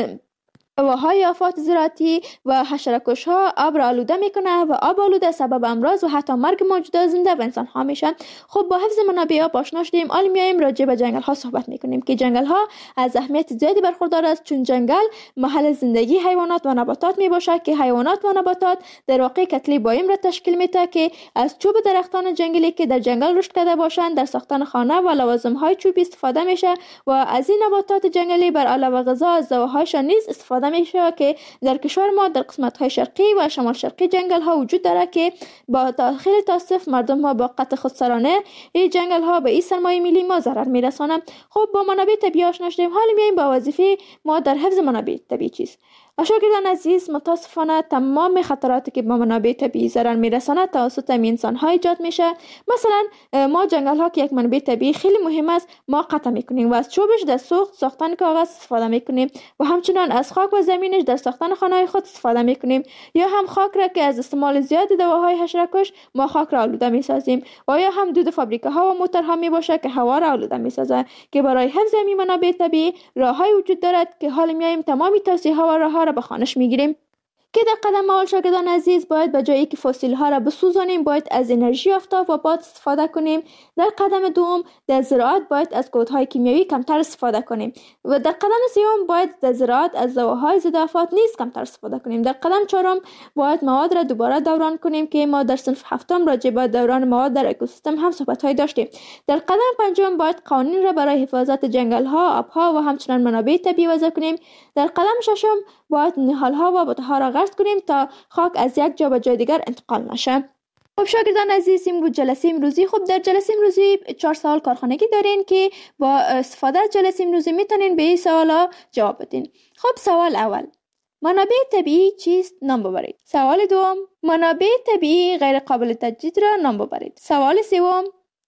و های آفات زراعتی و حشره‌کش ها آب را آلوده میکنه و آب آلوده سبب امراض و حتی مرگ موجودات زنده و انسان ها میشن. خب با حفظ منابع آب آشنا شدیم، حالا میایم راجع به جنگل ها صحبت میکنیم که جنگل ها از اهمیت زیادی برخوردار است، چون جنگل محل زندگی حیوانات و نباتات میباشه که حیوانات و نباتات در واقع کتله بایم را تشکیل میده که از چوب درختان جنگلی که در جنگل رشد کرده باشند در ساختن خانه و لوازم های چوبی استفاده میشه و از این نباتات جنگلی بر علاوه غذا از دواهایشان نیز استفاده میشه که در کشور ما در قسمت های شرقی و شمال شرقی جنگل ها وجود داره که با خیلی تاسف مردم ها با قطع خودسرانه این جنگل ها به این سرمایه ملی ما ضرر میرسانه. خب با منابع طبیعی آشنا شدیم، حالا میایم با وظیفه ما در حفظ منابع طبیعی چیست. شاگردان عزیز، متاسفانه تمام خطراتی که با منابع طبیعی ضرر میرسانه توسط انسان ها ایجاد میشه. مثلا ما جنگل ها که یک منبع طبیعی خیلی مهم است ما قطع میکنیم و از چوبش در سوخت ساختن کاغذ استفاده میکنیم و همچنان از خاک و زمینش در ساختن خانه خود استفاده میکنیم، یا هم خاک را که از استعمال زیاد دواهای حشره‌کش ما خاک را آلوده میسازیم، و یا هم دود فابریکه ها و موتورها میباشه که هوا را آلوده میسازه. که برای حفظ این منابع طبیعی راههای وجود دارد که حال میایم تمامی توصیه ها و راه را به خوانش میگیریم. که در قدم اول شاگردان عزیز باید به جایی که فسیل ها را بسوزانیم باید از انرژی آفتاب و باد استفاده کنیم. در قدم دوم در زراعت باید از کودهای کیمیایی کمتر استفاده کنیم و در قدم سوم باید در زراعت از دواهای ضد آفات نیز کمتر استفاده کنیم. در قدم چهارم باید مواد را دوباره دوران کنیم که ما در صنف هفتم راجع به دوران مواد در اکوسیستم هم صحبت های داشتیم. در قدم پنجم باید قوانین را برای حفاظت جنگل ها، آبها و همچنان منابع طبیعی وضع کنیم. در قدم ششم باید نهال ها و بوته ها را غرس کنیم تا خاک از یک جا به جای دیگر انتقال نشه. خب شاگردان عزیز، این بود جلسه امروزی. خب در جلسه امروزی چهار سوال کارخانگی دارین که با استفاده از جلسه امروزی میتونین به این سوالا جواب بدین. خب سوال اول، منابع طبیعی چیست؟ نام ببرید. سوال دوم، منابع طبیعی غیر قابل تجدید را نام ببرید. سوال سوم،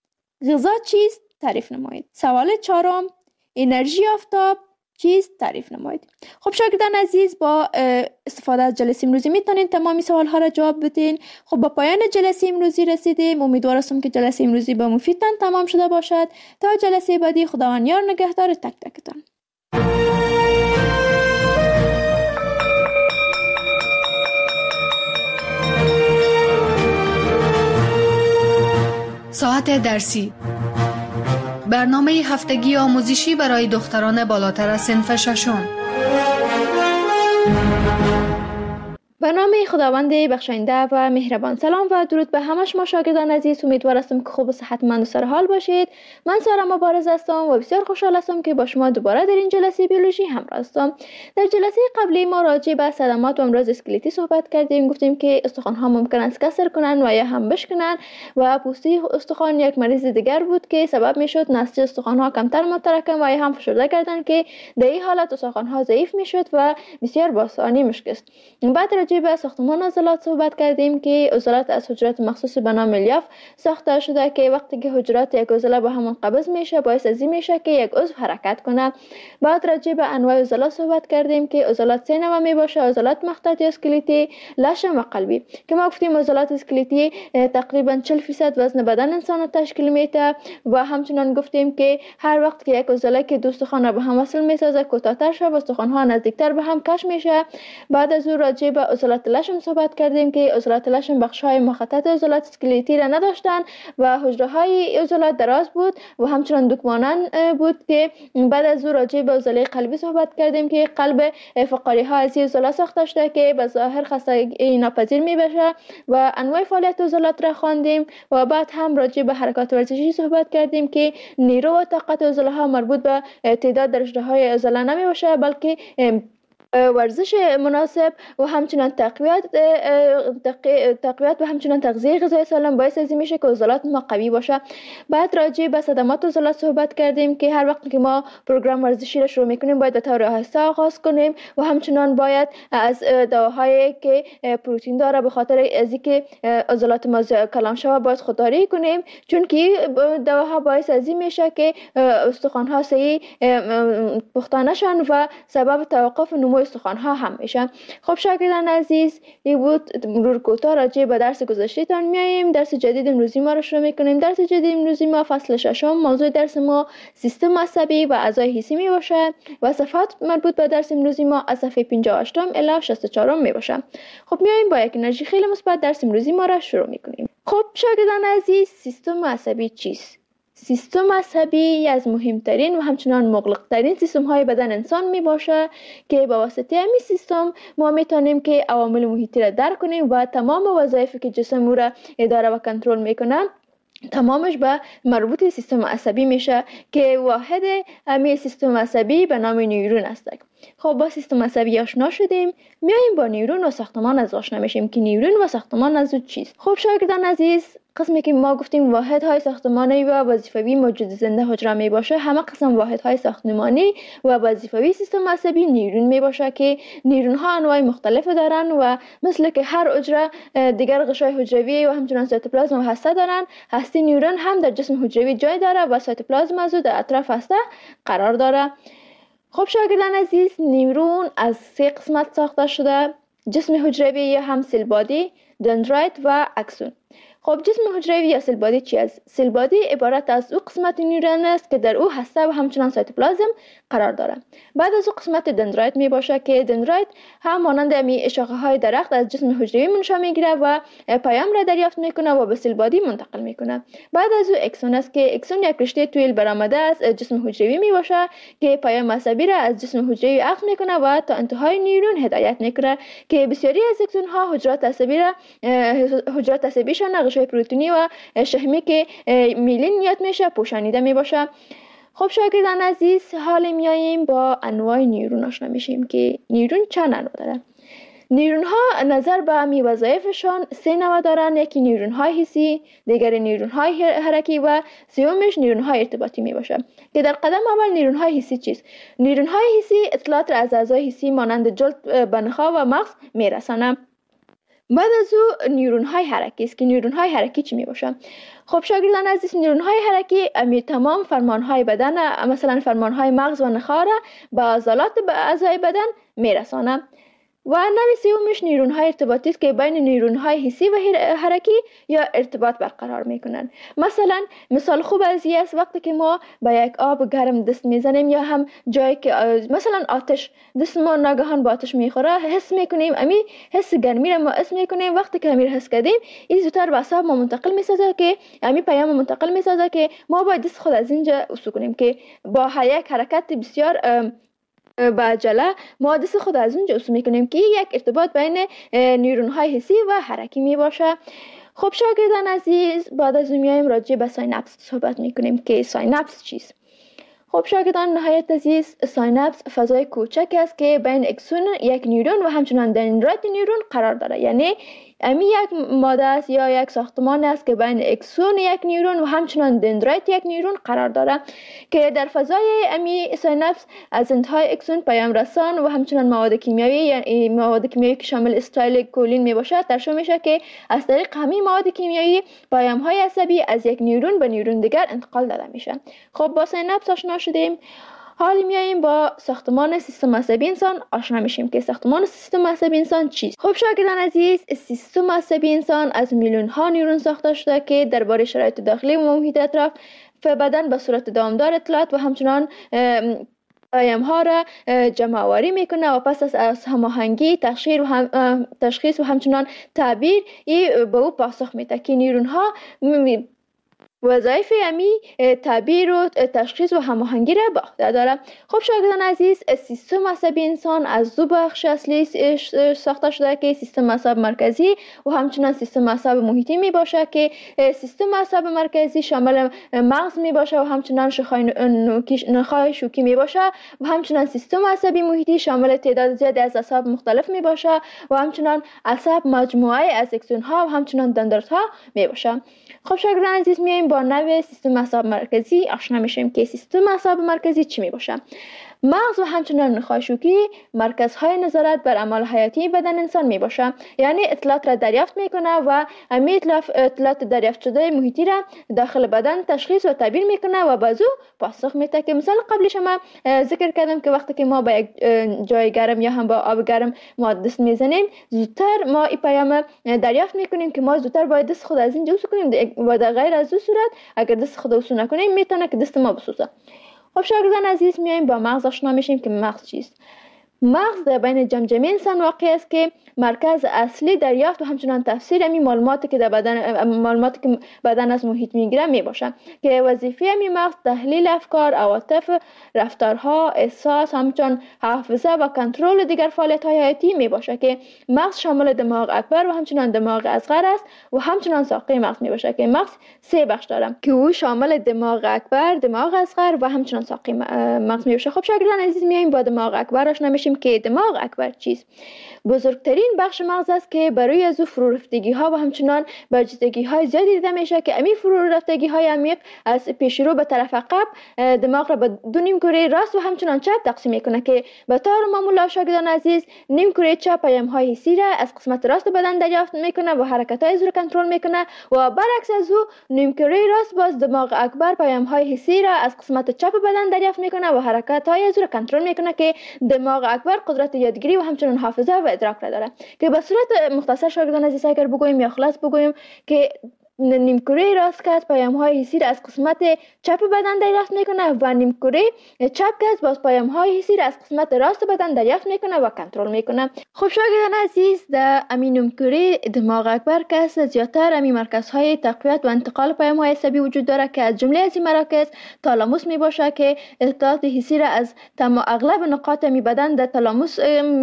غذا چیست؟ تعریف نمایید. سوال چهارم، انرژی آفتاب چیست؟ تعریف نمایید. خب شاگردان عزیز، با استفاده از جلسه امروزی میتونین تمامی سوال ها را جواب بدین. خب با پایان جلسه امروزی رسیدیم. امیدوار هستم که جلسه امروزی با مفیدتان تمام شده باشد. تا جلسه بعدی، خداوند یار نگهدار تک تکتان. ساعت درسی، برنامه هفتگی آموزشی برای دختران بالاتر از صنف ششم. به نام خداوند بخشنده و مهربان. سلام و درود به همه شما شاگردان عزیز. امیدوار هستم که خوب و صحتمند و سرحال باشید. من سارا مبارز هستم و بسیار خوشحال هستم که با شما دوباره در این جلسه بیولوژی همراه هستم. در جلسه قبلی ما راجع به صدمات و امراض اسکلتی صحبت کردیم. گفتیم که استخوان ها ممکن است کسر کنن و یا هم بشکنن و پوسته استخوان یک مریض دیگر بود که سبب میشد نسج استخوان ها کمتر متراکم و یا هم فشرده کردن که در این حالت استخوان ها ضعیف میشد و بسیار با آسانی میشکست. بعد راجع به ساختمان عضلات صحبت کردیم که عضلات از حجرات مخصوص به نام الیاف ساخته شده که وقتی که حجرات یک عضله به هم منقبض میشه باعث از این میشه که یک عضو حرکت کنه. بعد راجع به انواع عضلات صحبت کردیم که عضلات سه نوع می باشه: عضلات مخططی اسکلتی، لشم و قلبی. که ما گفتیم عضلات اسکلتی تقریبا چهل درصد وزن بدن انسان رو تشکیل میده و همچنان گفتیم که هر وقت که یک عضله که دو استخوان را به هم وصل میسازه کوتاه‌تر شه و استخوان ها نزدیکتر به هم کش میشه. بعد از اون راجع به عضلات لشم صحبت کردیم که عضلات لشم بخش‌های مخطط عضلات اسکلتی را نداشتند و حجره‌های عضلات دراز بود و همچنان دکمانند بود که بعد از او راجع به عضله قلبی صحبت کردیم که قلب فقاری‌ها از عضله ساخته شده که به ظاهر خستگی ناپذیر می‌باشد و انواع فعالیت عضلات را خواندیم و بعد هم راجع به حرکات ورزشی صحبت کردیم که نیرو و طاقت عضله‌ها مربوط به تعداد درجه‌های عضله نمی‌باشد بلکه ورزش مناسب و همچنان تقویت تقویت و همچنان تغذیه غذایی سالم باعث از این میشه که عضلات ما قوی باشه. بعد راجع به صدمات عضلات صحبت کردیم که هر وقت که ما پروگرام ورزشی را شروع میکنیم باید به طور آهسته آغاز کنیم و همچنان باید از دواهایی که پروتئین داره به خاطر از اینکه عضلات ما کلان شوه باید خودداری کنیم، چون که دواها باعث از این میشه که استخوان‌ها صحیح پخته نشن و سبب توقف نمو استخوان‌ها هم میشن. خب شاگردان عزیز، این بود مرور کوتاه راجع به درس گذشته تان میایم. درس جدید امروزی ما رو شروع میکنیم. درس جدید امروزی ما فصل ششم، موضوع درس ما سیستم عصبی و اعضای حسی می باشد و صفحات مربوط به درس امروزی ما از صفحه پنجاه و هشت الی شصت و چهار می باشد. خب میایم با یک انرژی خیلی مثبت درس امروزی ما را شروع میکنیم. خب شاگردان عزیز، سیستم عصبی چیست؟ سیستم عصبی یکی از مهمترین و همچنان مغلقترین سیستم های بدن انسان می باشه که با واسطه همین سیستم ما می توانیم که عوامل محیطی را درک کنیم و تمام وظایفی که جسم را اداره و کنترل میکنه تمامش به مربوط سیستم عصبی میشه که واحد همین سیستم عصبی به نام نیورون است. خب با سیستم عصبی آشنا شدیم، میایم با نیورون و ساختمان از آشنا میشیم که نیورون و ساختمان از چیست. خب شاگردان عزیز، قسمی که ما گفتیم واحدهای ساختمانی و وظیفوی موجود زنده حجره می باشه، همه قسم واحدهای ساختمانی و وظیفوی سیستم عصبی نیورون می باشه که نیورون ها انواع مختلف دارن و مثل که هر حجره دیگر غشای حجروی و همچنان سایتوپلازم و هسته دارن، هسته نیورون هم در جسم حجروی جای داره و سایتوپلازم از او در اطراف هسته قرار داره. خب شاگردان عزیز، نیورون از سه قسمت ساخته شده: جسم حجروی یا هم سیل بادی، دندرایت و اکسون. خب جسم حجروی یا سیل بادی چی است؟ سیل بادی عبارت از او قسمت نیورون است که در او هسته و همچنان سایتوپلازم قرار دارد. بعد از او قسمت دندرایت می باشه که دندرایت هم مانند می شاخه های درخت از جسم حجروی منشأ میگیره و پیام را دریافت میکنه و به سیل بادی منتقل میکنه. بعد از او اکسون است که اکسون یک رشته طویل برآمده از جسم حجروی می باشه که پیام عصبی را از جسم حجروی اخذ میکنه و تا انتهای نیورون هدایت میکنه که بسیاری از اکسون ها حجرات عصبی را حجرات عصبیشان غشای پروتئینی و شحمی که میلین یاد میشه پوشانیده میباشه. خب شاگردان عزیز، حال میاییم با انواع نیورون آشنا میشیم که نیورون چند انواع داره. نیورون ها نظر به می وظایفشان سه نوع دارن: یکی نیورون های حسی، دیگر نیورون های حرکی و سومش نیورون های ارتباطی می باشه. که در قدم اول نیورون های حسی چیست؟ نیورون های حسی اطلاعات را از اعضای حسی مانند جلد، بنخا و مغز میرسانه. بعد از او نیورون های حرکی است که نیورون های حرکی چی می باشه؟ خب شاگردان عزیز، نیورون های حرکی امی تمام فرمان های بدن، مثلا فرمان های مغز و نخاع را به عضلات اعضای بدن میرسانه. و نوع سومش نیورون های ارتباطی است که بین نیورون های حسی و حرکی یا ارتباط برقرار میکنن. مثلا مثال خوب از این است وقتی که ما با یک آب گرم دست میزنیم یا هم جایی که مثلا آتش دست ما ناگهان با آتش میخوره حس میکنیم، امی حس گرمی را ما حس میکنیم. وقتی که امیر حس کردیم این زودتر به اعصاب ما منتقل میسازه که امی پیام منتقل میسازه که ما باید دست خود از اینجا عصو کنیم که با یک حرکت بسیار با عجله ما دست خود از اونجا عصو میکنیم که یک ارتباط بین نیورون های حسی و حرکی می باشه. خب شاگردان عزیز، بعد از اون میایم راجع به ساینپس صحبت میکنیم که ساینپس چیست. خب شاگردان نهایت عزیز، ساینپس فضای کوچک است که بین اکسون یک نیورون و همچنان دندرایت نیورون قرار داره. یعنی امی یک ماده است یا یک ساختمان است که بین اکسون یک نیورون و همچنان دندرایت یک نیورون قرار داره که در فضای امی ساینپس از انتهای اکسون پیام رسان و همچنان مواد کیمیایی یعنی مواد کیمیایی که شامل استایل کولین می باشد ترشح میشه که از طریق همین مواد کیمیایی پیام های عصبی از یک نیورون به نیورون دیگر انتقال داده میشه. خب با ساینپس آشنا شدیم، حالی میاییم با ساختمان سیستم عصبی انسان آشنا میشیم که ساختمان سیستم عصبی انسان چیست. خب شاگردان عزیز، سیستم عصبی انسان از میلیون ها نیورون ساخته شده که درباره شرایط داخلی و محیط اطراف بدن به صورت دامدار اطلاعات و همچنان پیام ها را جمع آوری میکنه و پس از هماهنگی تشخیص و هم تشخیص و همچنان تعبیر ای به او پاسخ میده که نیرون ها وظایف امی تعبیر و تشخیص و هماهنگی را به عهده داره. خب شاگردان عزیز، سیستم عصبی انسان از دو بخش اصلی ساخته شده که سیستم عصب مرکزی و همچنان سیستم عصب محیطی می باشه که سیستم عصب مرکزی شامل مغز می باشه و همچنان نخاع شوکی می باشه و همچنان سیستم عصبی محیطی شامل تعداد زیادی از اعصاب مختلف می باشه و همچنان عصب مجموعه از اکسون ها و همچنان دندرت ها می باشه. خب شاگردان عزیز، میایم با نوع سیستم عصب مرکزی آشنا میشیم که سیستم عصب مرکزی چی می باشه. مغز و همچنان نخاع شوکی مرکزهای نظارت بر اعمال حیاتی بدن انسان می باشه، یعنی اطلاعات را دریافت میکنه و امی اطلاعات دریافت شده محیطی را داخل بدن تشخیص و تعبیر میکنه و بازو پاسخ میده. که مثال قبلی شما ذکر کردم که وقتی که ما با یک جای گرم یا هم با آب گرم ما دست میزنیم، زودتر ما این پیام دریافت میکنیم که ما زودتر باید دست خود از اینجا وسو کنیم و در غیر از این صورت اگر دست خود وسو نکنیم میتونه که دست ما بسوزه. خب شاگردان عزیز، میایم با مغز آشنا میشیم که مغز چیست. مغز در بین جمجمه انسان واقع است که مرکز اصلی دریافت و همچنان تفسیر امی معلوماتی که در بدن معلوماتی که بدن از محیط میگیره می باشه که وظیفه امی مغز تحلیل افکار، عواطف، رفتارها، احساس، همچنان حافظه و کنترل دیگر فعالیت‌های حیاتی می باشه که مغز شامل دماغ اکبر و همچنان دماغ اصغر است و همچنان ساقه مغز می باشه که مغز سه بخش داره که او شامل دماغ اکبر، دماغ اصغر و همچنان ساقه مغز می باشه. خب شاگردان عزیز، میایم با دماغ اکبر آشنا میشیم که دماغ اکبر چیست. بزرگترین بخش مغز است که برای از او فرو رفتگی ها و همچنان برجستگی های زیادی دیده میشه که امی فرو رفتگی های عمیق از پیش رو به طرف عقب دماغ را به دو نیم کره راست و همچنان چپ تقسیم میکنه که به طور معمول شاگردان عزیز نیم کره چپ پیام های حسی را از قسمت راست بدن دریافت میکنه و حرکت های رو کنترل میکنه و برعکس از او نیم کره راست باز دماغ اکبر پیام های حسی را از قسمت چپ بدن دریافت میکنه و حرکت های رو کنترل میکنه که دماغ اکبر قدرت یادگیری و همچنان حافظه و ادراک را داره. که به صورت مختصر شاگردان عزیز اگر بگوییم یا خلاص بگوییم که نیمکره راست کس پیام های حسی را از قسمت چپ بدن دریافت میکنه و نیمکره چپ کس باز پیام های حسی را از قسمت راست بدن دریافت میکنه و کنترل میکنه. خب شاگردان عزیز، در امی نیمکره دماغ اکبر کس زیادتر امی مرکز های تقویت و انتقال پیام های عصبی وجود داره که از جمله از این مراکز تالاموس می باشه که اطلاعات حسی را از تمام اغلب نقاط امی بدن در تالاموس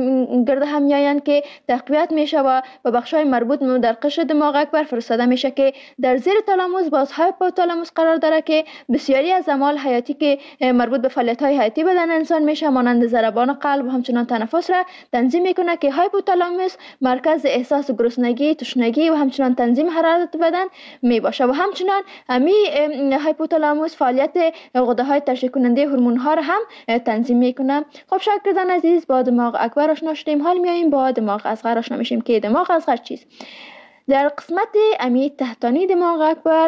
گرد هم میآیند که تقویت میشه و به بخش های مربوط در قشر دماغ اکبر فرستاده میشه که در زیر تالاموس باز هایپوتالاموس قرار داره که بسیاری از اعمال حیاتی که مربوط به فعالیت‌های حیاتی بدن انسان میشه مانند ضربان قلب و همچنان تنفس را تنظیم میکنه که هایپوتالاموس مرکز احساس گرسنگی، تشنگی و همچنان تنظیم حرارت بدن می باشه و همچنان امی هایپوتالاموس فعالیت غده‌های ترشح کننده هورمون ها را هم تنظیم میکنه. خب شاگردان عزیز، با دماغ اکبر آشنا شدیم، حال میایم با دماغ اصغر آشنا میشیم که دماغ اصغر چیست. در قسمت امی تحتانی دماغ اکبر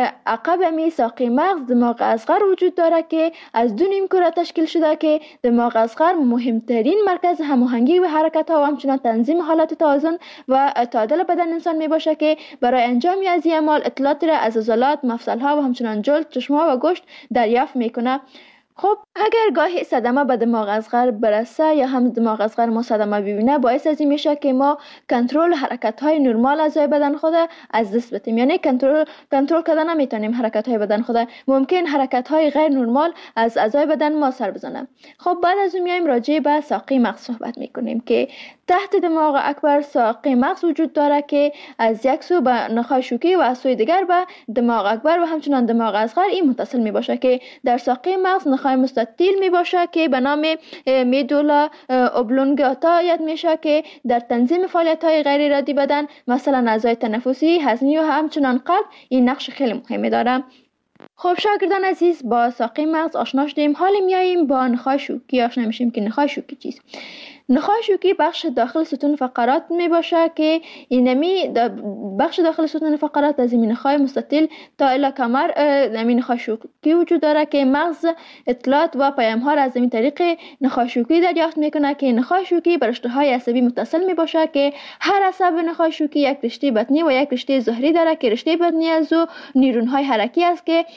عقب امی ساقه مغز دماغ اصغر وجود داره که از دو نیم کره تشکیل شده که دماغ اصغر مهمترین مرکز هماهنگی و حرکت ها و همچنان تنظیم حالت توازن و تعادل بدن انسان می باشه که برای انجام از این اعمال اطلاعات را از عضلات، مفصل ها و همچنان جلد، چشم ها و گوشت دریافت میکنه. خب اگر گاهی صدمه به دماغ اصغر برسه یا هم دماغ اصغر ما صدمه ببینه، باعث از این میشه که ما کنترل حرکت های نرمال اعضای بدن خود از دست بدیم، یعنی کنترل کنترل کردن نمیتونیم حرکت های بدن خود، ممکن حرکت های غیر نرمال از اعضای بدن ما سر بزنه. خب بعد از اون میایم راجع به ساقه مغز صحبت میکنیم که تحت دماغ اکبر ساقه مغز وجود داره که از یک سو به نخاع شوکی و از سوی دیگر به دماغ اکبر و همچنان دماغ اصغر این متصل می باشه که در ساقه مغز نخاع مستطیل می باشه که به نام میدولا اوبلونگاتا یاد میشه که در تنظیم فعالیت های غیر ارادی بدن مثلا اعضای تنفسی، هضمی و همچنان قلب این نقش خیلی مهمی داره. خب شاگردان عزیز، با ساقه مغز آشنا شدیم، حالا میاییم با نخاع شوکی آشنا میشیم که نخاع شوکی چیست. نخاع شوکی بخش داخل ستون فقرات می باشه که اینمی بخش داخل ستون فقرات از این نخاع مستطیل تا الی کمر این نخاع شوکی وجود داره که مغز اطلاعات و پیام ها را از این طریق نخاع شوکی دریافت میکنه که نخاع شوکی بر رشته های عصبی متصل می باشه که هر عصب نخاع شوکی یک رشته بطنی و یک رشته ظهری داره که رشته بطنی از او نیرون های حرکی است که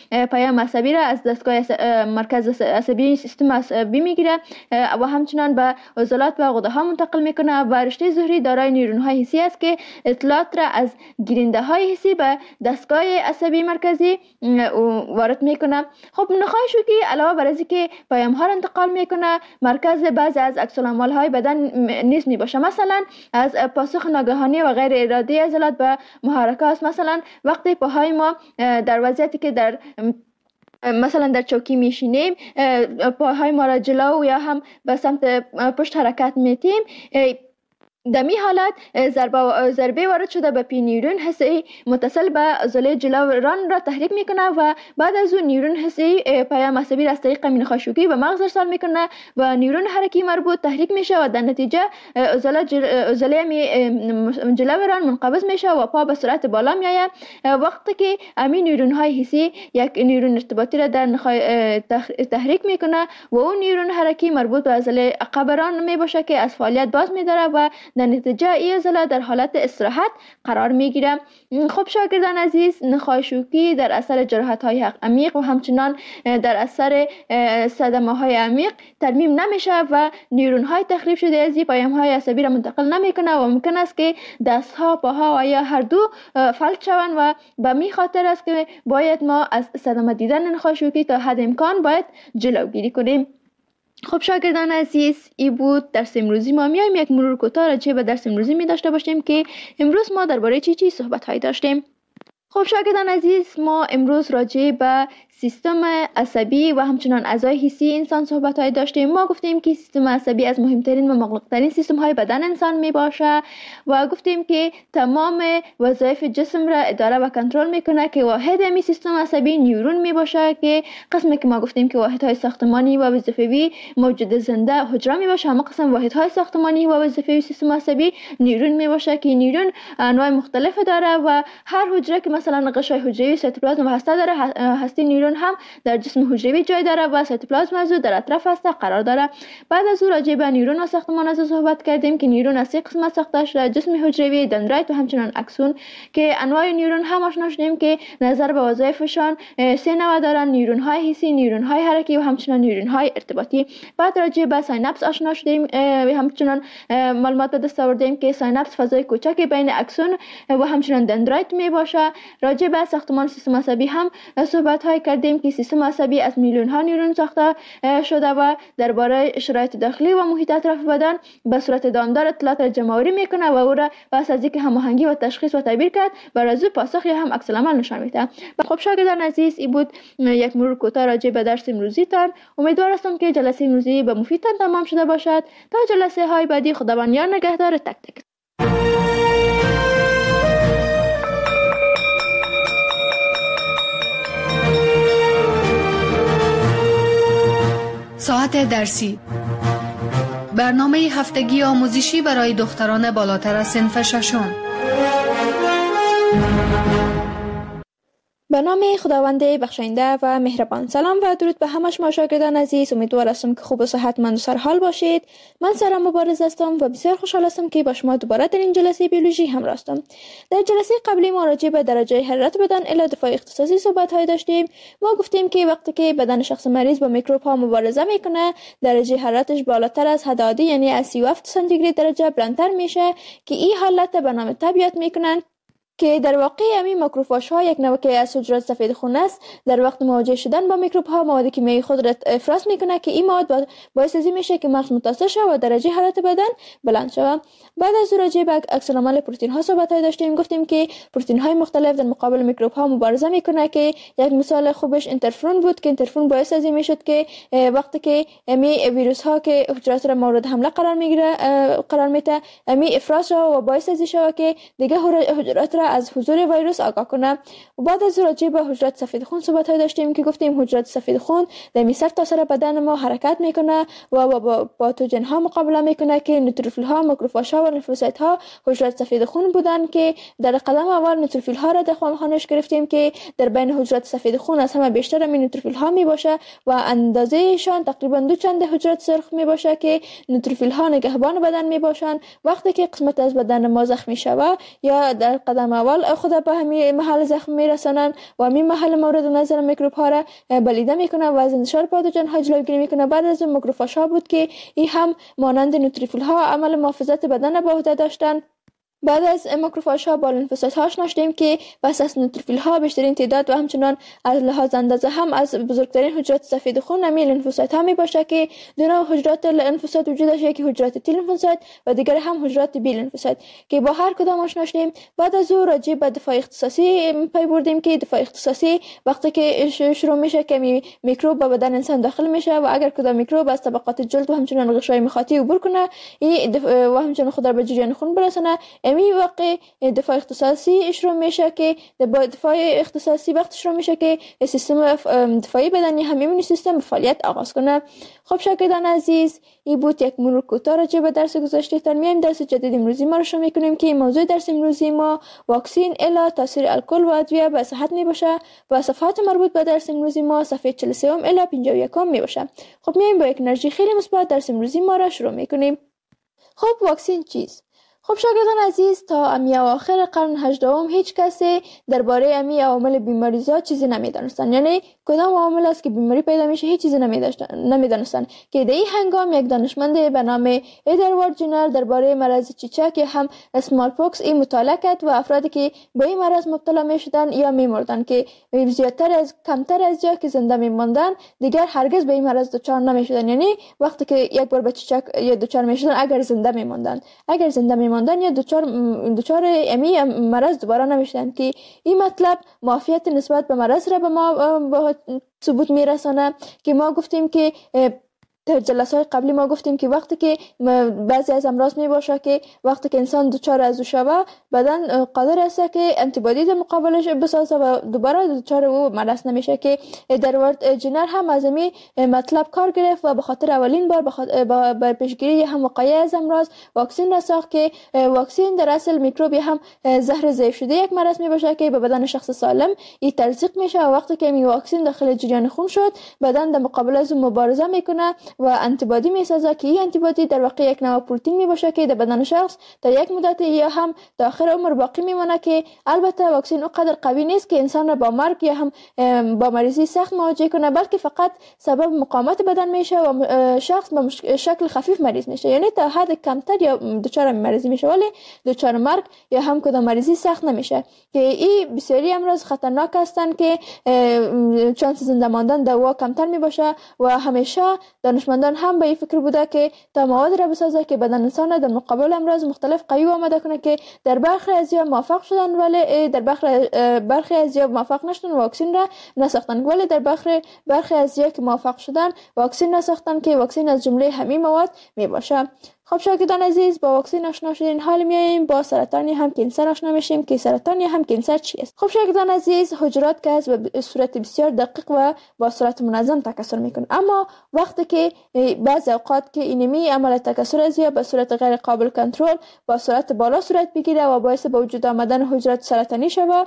پیام عصبی را از دستگاه مرکز عصبی سیستم عصبی میگیره و همچنان به عضلات و غده ها منتقل میکنه و رشته ظهری دارای نیورون های حسی است که اطلاعات را از گیرنده های حسی به دستگاه عصبی مرکزی وارد میکنه. خب نخاع شوکی علاوه بر از که پیام ها را انتقال میکنه، مرکز بعضی از عکس العمل های بدن نیز میباشه. مثلا از پاسخ ناگهانی و غیر ارادی عضلات به محرکات، مثلا وقتی پاهای ما در وضعیتی که در مثلا در چوکی میشینیم پاهای ما را جلو یا هم به سمت پشت حرکت میتیم، در می حالت ضربه ضربه وارد شده به پی نیورون حسی متصل به عضله جلویان را تحریک میکنه و بعد از اون نیورون حسی پیام عصبی را از طریق نخاع شوکی به مغز ارسال میکنه و نیورون حرکی مربوط تحریک میشه و در نتیجه عضله جل... عضله جلویان منقبض میشه و پا به سرعت بالا میآید. وقتی که همین نیورون های حسی یک نیورون ارتباطی را در نخاع تحریک میکنه و اون نیورون حرکی مربوط به عضله عقبران میباشه که از فعالیت باز میداره و در نتیجه این عضله در حالت استراحت قرار میگیره. خب شاگردان عزیز، نخاع شوکی در اثر جراحت های عمیق و همچنان در اثر صدمه های عمیق ترمیم نمیشه و نیورون های تخریب شده از این پیام های عصبی را منتقل نمیکنه و ممکن است که دست ها، پاها و یا هر دو فلج شوند و به می خاطر است که باید ما از صدمه دیدن نخاع شوکی تا حد امکان باید جلوگیری کنیم. خب شاگردان عزیز، ای بود درس امروزی ما. میایم یک مرور کوتاه راجع به درس امروزی می داشته باشیم که امروز ما درباره چی چی صحبت هایی داشتیم. خب شاگردان عزیز، ما امروز راجع به سیستم عصبی و همچنان اعضای حسی انسان صحبت های داشتیم. ما گفتیم که سیستم عصبی از مهمترین و مغلقترین سیستم های بدن انسان می باشه و گفتیم که تمام وظایف جسم را اداره و کنترل میکنه که واحد می سیستم عصبی نیورون می باشه که قسمی که ما گفتیم که واحد های ساختمانی و وظیفوی موجود زنده حجره می باشه، اما قسم واحد های ساختمانی و وظیفوی سیستم عصبی نیورون می باشه که نیورون انواع مختلف داره و هر حجره که مثلا قشای حجروی، سیتوپلازم و هسته داره، هسته نیورون هم در جسم حجروی جای داره و سیتوپلازم از در اطراف هسته قرار داره. بعد از او راجع به نیورون و ساختمان از صحبت کردیم که نیورون از سه قسمت ساخته شده: جسم حجروی، دندرایت و همچنان اکسون، که انواع نیورون هم آشنا شدیم که نظر به وظایفشان سه نوع دارن: نیورون های حسی، نیورون های حرکی و همچنان نیورون های ارتباطی. بعد راجع به سایناپس آشنا شدیم و همچنان معلومات به دست آوردیم که سایناپس فضای کوچکی بین اکسون و همچنان دندرایت می باشه. راجع به ساختمان سیستم عصبی هم صحبت های کردیم که سیستم عصبی از میلیون ها نیورون ساخته شده و درباره شرایط داخلی و محیط اطراف بدن به صورت دامدار اطلاعات را جمع‌آوری میکنه و او را پس از اینکه هماهنگی و تشخیص و تعبیر کرد بر از او پاسخ یا هم عکس العمل نشان میده. خب شاگردان عزیز، این بود یک مرور کوتاه راجع به درس امروزی تان. امیدوار هستم که جلسه امروزی به مفیدتان تمام شده باشد. تا جلسه های بعدی، خداوند یار نگهدار تک تک. ساعت درسی، برنامه هفتگی آموزشی برای دختران بالاتر از صنف ششم. به نام خداوند بخشنده و مهربان. سلام و درود به همه شما شاگردان عزیز. امیدوار هستم که خوب و صحتمند و سرحال باشید. من سارا مبارز هستم و بسیار خوشحال هستم که با شما دوباره در این جلسه بیولوژی همراه هستم. در جلسه قبلی ما راجع به درجه حرارت بدن الی دفاع اختصاصی صحبت های داشتیم. ما گفتیم که وقتی که بدن شخص مریض با میکروب ها مبارزه میکنه، درجه حرارتش بالاتر از حد عادی یعنی از سی و هفت سانتیگراد درجه بلندتر میشه که این حالت به نام تب یاد میکنن که در واقع همین ماکروفاژ ها یک نوع که از حجرات سفید خون است. در وقت مواجه شدن با میکروب ها مواد کیمیایی خود را افراز میکنه که این مواد باعث از این میشه که مغز متاثر شود و درجه حرارت بدن بلند شود. بعد از راجع به عکس العمل پروتئین ها صحبت های داشتیم. گفتیم که پروتئین های مختلف در مقابل میکروب ها مبارزه میکنه که یک مثال خوبش اینترفرون بود که اینترفرون باعث از این میشد که وقتی که می ویروس ها که حجرات را مورد حمله قرار میگیره قرار میده می افراز شود و باعث از این شود که دیگه حجرات را از حضور ویروس آگاه کنه. و بعد از راجع به حجرات سفید خون صحبت های داشتیم که گفتیم حجرات سفید خون در می سرتاسر بدن ما حرکت میکنه و با پاتوژن ها مقابله میکنه که نوتروفیل ها، ماکروفاژ ها و لیمفوسایت ها حجرات سفید خون بودن که در قدم اول نوتروفیل ها را در خانش گرفتیم که در بین حجرات سفید خون از همه بیشتر می نوتروفیل ها می باشه و اندازه شان تقریبا دو چند حجرات سرخ می باشه که نوتروفیل ها نگهبان بدن می باشن. وقتی که قسمت از بدن ما زخمی شوه یا در قدم اول خود به همین محل زخم میرسانند و همین محل مورد نظر میکروب ها را بلیده میکنه و از انتشار پاتوژن ها جلوگیری میکنه. بعد از اون ماکروفاژ ها بود که این هم مانند نوتریفیل ها عمل محافظت بدن به عهده داشتند. بعد از ماکروفاژ ها با لنفوسایت ها آشنا شدیم که پس از نوتروفیل ها بیشترین تعداد و همچنان از لحاظ اندازه هم از بزرگترین حجرات سفید خون همین لنفوسایت ها می باشه که دو نوع حجرات لنفوسایت وجود داشته، یکی حجرات تی لنفوسایت و دیگر هم حجرات بی لنفوسایت که با هر کدام آشنا شدیم. بعد از او راجع به دفاع اختصاصی پی بردیم که دفاع اختصاصی وقتی که شروع میشه که میکروب به بدن انسان داخل میشه و اگر کدام میکروب از طبقات جلد و همچنان غشای مخاطی عبور کنه این و همچنان خود را به جریان خون برسونه، امی واقع دفاع اختصاصی شروع میشه که با دفاع اختصاصی وقت شروع میشه که سیستم دفاعی بدنی هم ایمنی سیستم به فعالیت آغاز کنه. خب شاگردان عزیز، این بود یک مرور کوتاه راجع به درس گذشته. تا میایم درس جدید امروزی ما رو شروع میکنیم که موضوع درس امروزی ما واکسین الی تاثیر الکل و ادویه به صحت می باشه و صفحات مربوط به درس امروزی ما صفحه چهل و سه الی پنجاه و یک می باشه. خب میایم با یک انرژی خیلی مثبت درس امروزی ما را شروع میکنیم. خب واکسین چیست؟ خب شاگردان عزیز، تا امی اواخر قرن هجدهم هیچ کسی درباره امی عوامل بیماریزا چیزی نمیدانستند، یعنی کدام عوامل است که بیماری پیدا میشه هیچ چیزی نمیدانستند که در این هنگام یک دانشمند به نام ادوارد جنر درباره مرض چیچک یا هم اسمال پوکس این مطالعه کرد و افرادی که به این مرض مبتلا میشدند یا میمردند که زیادتر از کمتر از یا که زنده میماندند دیگر هرگز به این مرض دچار نمیشدند، یعنی وقتی که یک بار به چیچک یا دچار میشدند اگر زنده میماندند اگر زنده میماندند یا دچار دچار امی مرض دوباره نمیشدند که این مطلب معافیت نسبت به مرض را به ما با ثبوت میرسانه که ما گفتیم که در جلسات قبلی ما گفتیم که وقتی که بعضی از امراض می باشه که وقتی که انسان دچار از او شوه بدن قادر است که انتیبادی در مقابلش بسازه و دوباره دچار او مرض نمیشه که ادوارد جنر هم از این مطلب کار گرفت و به خاطر اولین بار به پیشگیری هم وقایع از امراض واکسین را ساخت که واکسین در اصل میکروبی هم زهر ضعیف شده یک مرض می باشه که به بدن شخص سالم این تزریق میشه و وقتی که این واکسین داخل جریان خون شد بدن در مقابل از اون مبارزه میکنه و انتیبادی میسازه که این انتیبادی در واقع یک نوع پروتئین می باشه که در بدن شخص تا یک مدت یا هم تا آخر عمر باقی میمونه که البته واکسن اونقدر قوی نیست که انسان را با مرگ یا هم با مریضی سخت مواجه کنه، بلکه فقط سبب مقاومت بدن میشه و شخص به شکل خفیف مریض میشه، یعنی تا حد کمتر یا دچار مریضی میشه ولی دچار مرگ یا هم کدام مریضی سخت نمیشه که این بسیاری امراض خطرناک هستند که چانس زنده ماندن در وا کمتر می باشه و همیشه دانشمندان هم به این فکر بوده که تا مواد را بسازه که بدن انسان در مقابل امراض مختلف قوی آماده کنه که در برخی ازیا موفق شدن ولی در برخی برخی ازیا موفق نشدن واکسن را نساختن، ولی در برخی برخی ازیا که موفق شدن واکسن نساختن که واکسن از جمله همین مواد می باشه. خب شاگردان عزیز، با واکسن آشنا شدین، حال میایم با سرطان یا هم کانسر آشنا میشیم که سرطان یا هم کانسر چیست. خب شاگردان عزیز، حجرات که از به صورت بسیار دقیق و با صورت منظم تکثر میکنه، اما وقتی که بعضی اوقات که اینمی عمل تکثر از یا به صورت غیر قابل کنترل با صورت بالا صورت بگیره و باعث به وجود آمدن حجرات سرطانی شود،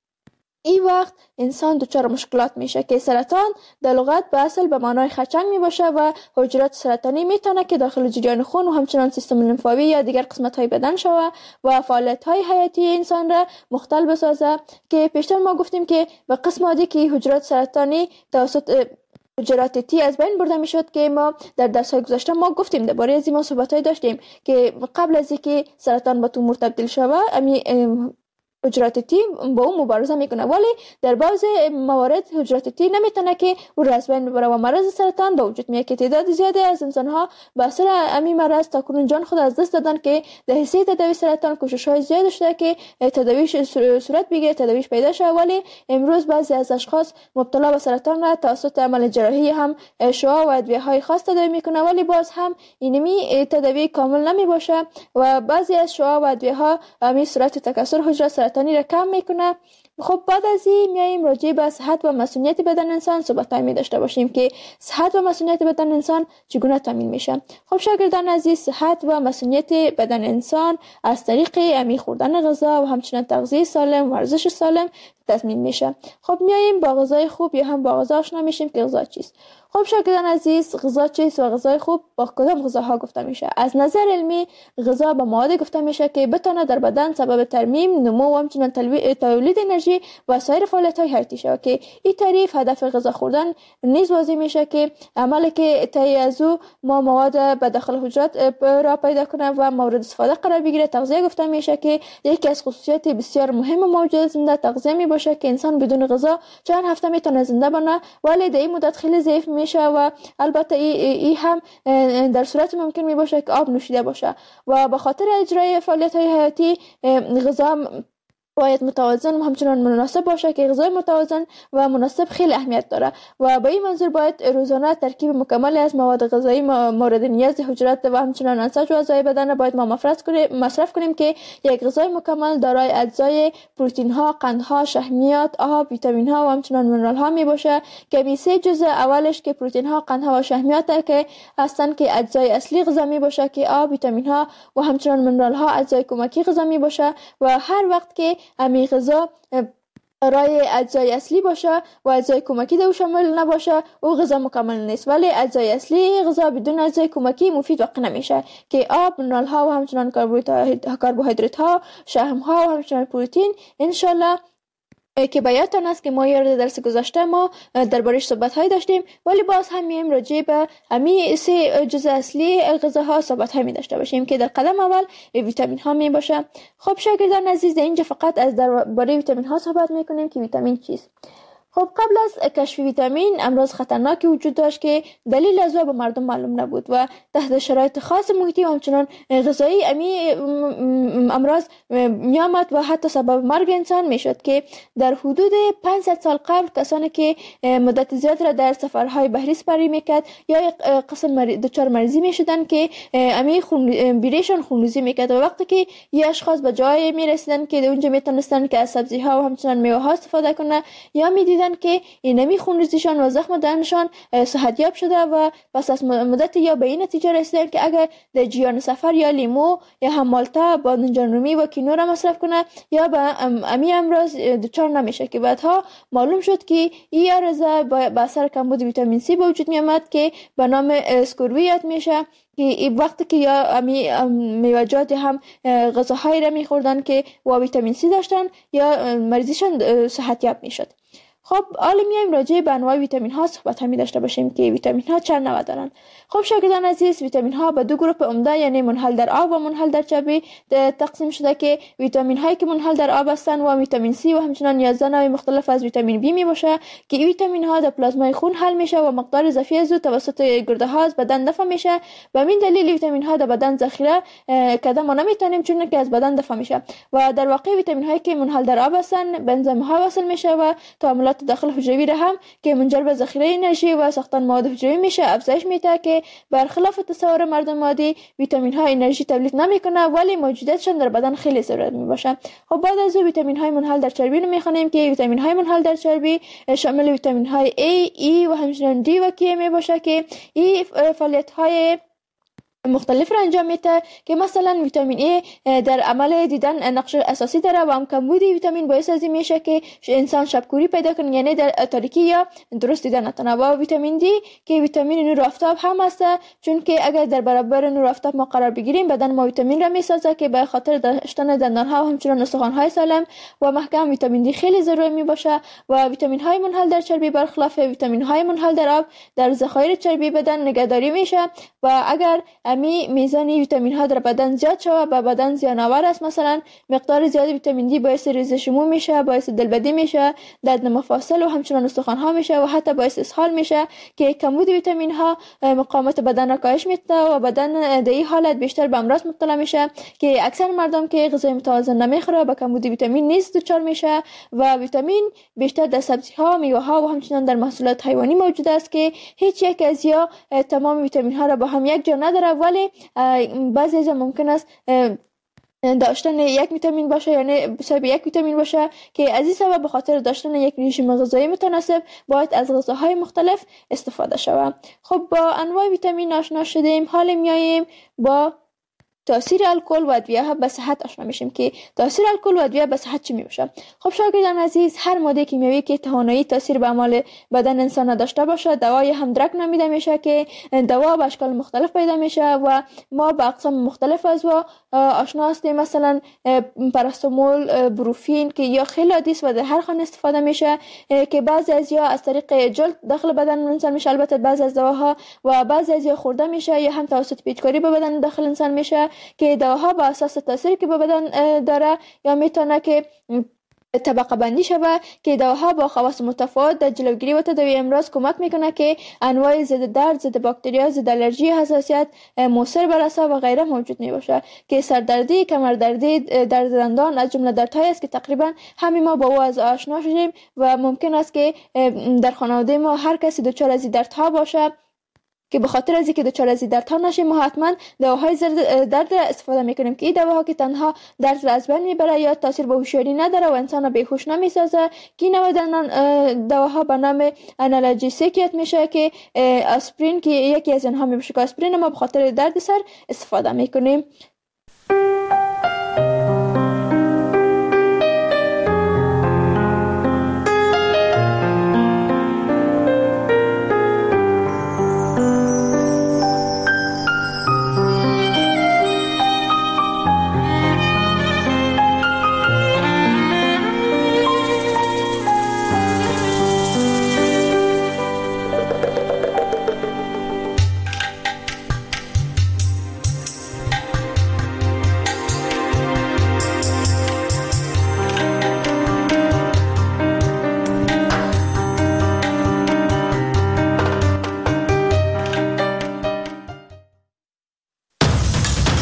این وقت انسان دچار مشکلات میشه که سرطان در لغت به اصل به معنای خرچنگ می باشه و حجرات سرطانی میتونه که داخل جریان خون و همچنان سیستم لنفاوی یا دیگر قسمت های بدن شوه و فعالیت های حیاتی انسان را مختل بسازه که پیشتر ما گفتیم که به قسم عادی که حجرات سرطانی توسط حجرات تی از بین برده میشد که ما در درس‌های گذشته ما گفتیم درباره از این ما صحبت‌های داشتیم که قبل از اینکه سرطان به تومور تبدیل شوه امی حجرات تی با اون مبارزه میکنه، ولی در بعض موارد حجرات تی نمیتونه که او را از بین ببره و مرض سرطان به وجود میاد که تعداد زیادی از انسان‌ها به اثر همین مرض تاکنون جان خود از دست دادن که در حیث تداوی سرطان کوشش‌های زیاد شده که تداویش صورت بگیره، تداویش پیدا شه، ولی امروز بعضی از اشخاص مبتلا به سرطان را توسط عمل جراحی هم شعاع و ادویه‌های خاص تداوی میکنه، ولی باز هم اینمی تداوی کامل نمی باشه و بعضی از شعاع و ادویه‌ها همین صورت تکثر حجرات سرطانی را کم میکنه خب بعد از این میایم راجع به صحت و مسئولیت بدن انسان صحبت می داشته باشیم که صحت و مسئولیت بدن انسان چگونه تامین میشه. خب شاگردان عزیز، صحت و مسئولیت بدن انسان از طریق امی خوردن غذا و همچنین تغذیه سالم، ورزش سالم تضمین میشه. خب میایم با غذای خوب یا هم با غذا آشنا میشیم که غذا چیست. خب شاگردان عزیز، غذا چیست و غذای خوب با کدام غذاها گفته میشه؟ از نظر علمی غذا به مواد گفته میشه که بتونه در بدن سبب ترمیم، نمو و همچنین تولید انرژی و سایر فعالیت‌های حیاتی شود که این تعریف هدف غذا خوردن نیز واضح میشه که عملی که طی از او ما مواد به داخل حجرات را پیدا کنه و مورد استفاده قرار بگیره. تغذیه گفته میشه که یکی از خصوصیات بسیار مهم موجود زنده تغذیه می باشه که انسان بدون غذا چند هفته میتونه زنده بمونه، ولی در این مدت خیلی ضعیف میشه و البته ای, ای هم در صورت ممکن می باشه که آب نوشیده باشه و به خاطر اجرای فعالیت های حیاتی غذا باید متوازن و همچنان مناسب باشه که غذای متوازن و مناسب خیلی اهمیت داره و به این منظور باید روزانه ترکیب مکمل از مواد غذایی مورد نیاز حجرات و همچنان انساج و اعضای بدن باید ما مصرف کنیم مصرف کنیم که یک غذای مکمل دارای اجزای پروتئین ها، قند ها، شحمیات، آب، ویتامین ها و همچنان منرال ها می باشه که می سه جزء اولش که پروتئین ها، قند ها و شحمیات که هستن که اجزای اصلی غذا می باشه که آب، ویتامین ها و همچنان منرال ها اجزای کمکی غذا می باشه و هر وقت که امی غذا رای اجزای اصلی باشه و اجزای کمکی دو شامل نباشه او غذا مکمل نیست، ولی اجزای اصلی غذا بدون اجزای کمکی مفید واقع نمیشه که آب، منرال ها و همچنان کربوهیدرات ها، شحم ها و همچنان پروتئین. انشالله که بیاتون است که ما یاد درس گذشته ما دربارش صحبت های داشتیم، ولی باز هم میایم راجع به همین سه جزء اصلی غذاها صحبت های می داشته باشیم که در قدم اول ویتامین ها می باشه. خب شاگردان عزیز، اینجا فقط از درباره ویتامین ها صحبت میکنیم که ویتامین چیست. خب قبل از کشف ویتامین امراض خطرناکی وجود داشت که دلیل از او به مردم معلوم نبود و تحت شرایط خاص محیطی و همچنان غذایی امی امراض میامد و حتی سبب مرگ انسان میشد که در حدود پانصد سال قبل کسانی که مدت زیاد را در سفرهای بحری سپری میکرد یا یک قسم دچار مریضی میشدن که امی خون بیریشون خونریزی میکرد و وقتی که یه اشخاص به جای میرسیدن که اونجا میتونستن که از سبزی ها و همچنان میوه ها استفاده کنه یا میدیدن که اینمی خونریزیشان و زخم دهنشان صحتیاب شده و پس از مدت یا به این نتیجه رسیدن که اگر در جریان سفر یا لیمو یا هم مالتا، بادمجان رومی و کینو را مصرف کنه یا به امی امراض دچار نمیشه که بعدها معلوم شد که این عرضه به اثر کمبود ویتامین سی به وجود میامد که به نام اسکوروی یاد میشه که وقتی که یا امی میوه‌جات هم غذاهایی را میخوردن که و ویتامین سی داشتن یا مریضیشان صحتیاب میشد. خب حالا میایم راجع به انواع ویتامین ها صحبت همی داشته باشیم که ویتامین ها چند نوع دارن. خب شاگردان عزیز، ویتامین ها به دو گروه عمده یعنی منحل در آب و منحل در چربی تقسیم شده که ویتامین هایی که منحل در آب هستند و ویتامین سی و همچنین یازده نوع مختلف از ویتامین بی می باشه که این ویتامین ها در پلازمای خون حل میشه و مقدار اضافی از او توسط گرده ها از بدن دفع میشه. به همین دلیل ویتامین ها در بدن ذخیره کردن ما نمیتونیم چون که از بدن دفع میشه و در واقع ویتامین هایی که منحل در آب هستند به انزیم ها وصل میشه و تعاملات داخل حجروی را هم که منجر به ذخیره انرژی و ساختن مواد حجروی میشه افزایش میده که برخلاف تصور مردم عادی ویتامین ها انرژی تولید نمیکنه ولی موجودیتشان در بدن خیلی ضرورت میباشه. خب بعد از او ویتامین های منحل در چربی رو میخوانیم که ویتامین های منحل در چربی شامل ویتامین های A، E و همچنین D و K میباشه که این فعالیت های مختلف را انجام میده که مثلا ویتامین A در عمل دیدن نقش اساسی داره و هم کمبود ویتامین باعث از این میشه که انسان شبکوری پیدا کنه یعنی در تاریکی یا درست دیدن نتونه. و ویتامین D که ویتامین نور آفتاب هم هست چون که اگر در برابر نور آفتاب ما قرار بگیریم بدن ما ویتامین را میسازه که به خاطر داشتن دندان ها و همچنین استخوان های سالم و محکم ویتامین D خیلی ضروری می باشه. و ویتامین های منحل در چربی برخلاف ویتامین های منحل در آب در ذخایر چربی بدن نگهداری میشه و اگر امی میزان ویتامین ها در بدن زیاد شود به بدن زیان آور است. مثلا مقدار زیاد ویتامین دی باعث ریزش مو میشه، باعث دلبدی میشه، درد مفاصل و همچنین استخوان ها میشه و حتی باعث اسهال میشه که کمبود ویتامین ها مقاومت بدن را کاهش میده و بدن در این حالت بیشتر به امراض مبتلا میشه که اکثر مردم که غذای متوازن نمیخوره با کمبود ویتامین نیز دچار میشه. و ویتامین بیشتر در سبزی ها، میوه ها و همچنین در محصولات حیوانی موجود است که هیچ یک از یا تمام ویتامین ها را با هم یک جا نداره ولی بعضی از ممکن است داشتن یک ویتامین باشه، یعنی بسبب یک ویتامین باشه، که از این سبب به خاطر داشتن یک رژیم غذایی متناسب باید از غذاهای مختلف استفاده شود. خب با انواع ویتامین آشنا شدیم، حالا میاییم با تاثیر الکل و ادویه به صحت آشنا میشیم که تاثیر الکل و ادویه به صحت چی میشه. خب شاگردان عزیز، هر ماده کیمیایی که توانایی تاثیر به اعمال بدن انسان داشته باشه دوای همدرک نامیده میشه، که دوا به اشکال مختلف پیدا میشه و ما به اقسام مختلف از و آشنا هستیم. مثلا پاراستامول، بروفین که یا خیلی عادی است و در هر خانه استفاده میشه، که بعضی از یا از طریق جلد داخل بدن انسان میشه، البته بعضی از دواها و بعضی از یا خورده میشه یا هم توسط پیچکاری به بدن داخل انسان میشه، که دواها با اساس تاثیری که به بدن داره یا میتونه که طبقه بندی شود، که دواها با خواص متفاوت در جلوگیری و تداوی امراض کمک میکنه که انواع ضد درد، ضد باکتریا، ضد الرژی، حساسیت، موثر بر اعصاب و غیره موجود میباشه، که سردردی، کمردردی، درد دندان از جمله دردهایی است که تقریبا همه ما با او از آشنا شدیم و ممکن است که در خانواده ما هر کسی دچار از این دردها باشه، که به خاطر از اینکه دچار از درد ها نشیم ما حتما دواهای درد استفاده میکنیم، که این دواها که تنها درد را از بین میبره یا تاثیر به هوشیاری نداره و انسان را بیهوش نمیسازه، که این نوع دواها به نام آنالژیسیک میشه، که آسپرین که یکی از اینها میشه، که آسپرین ما به خاطر درد سر استفاده میکنیم.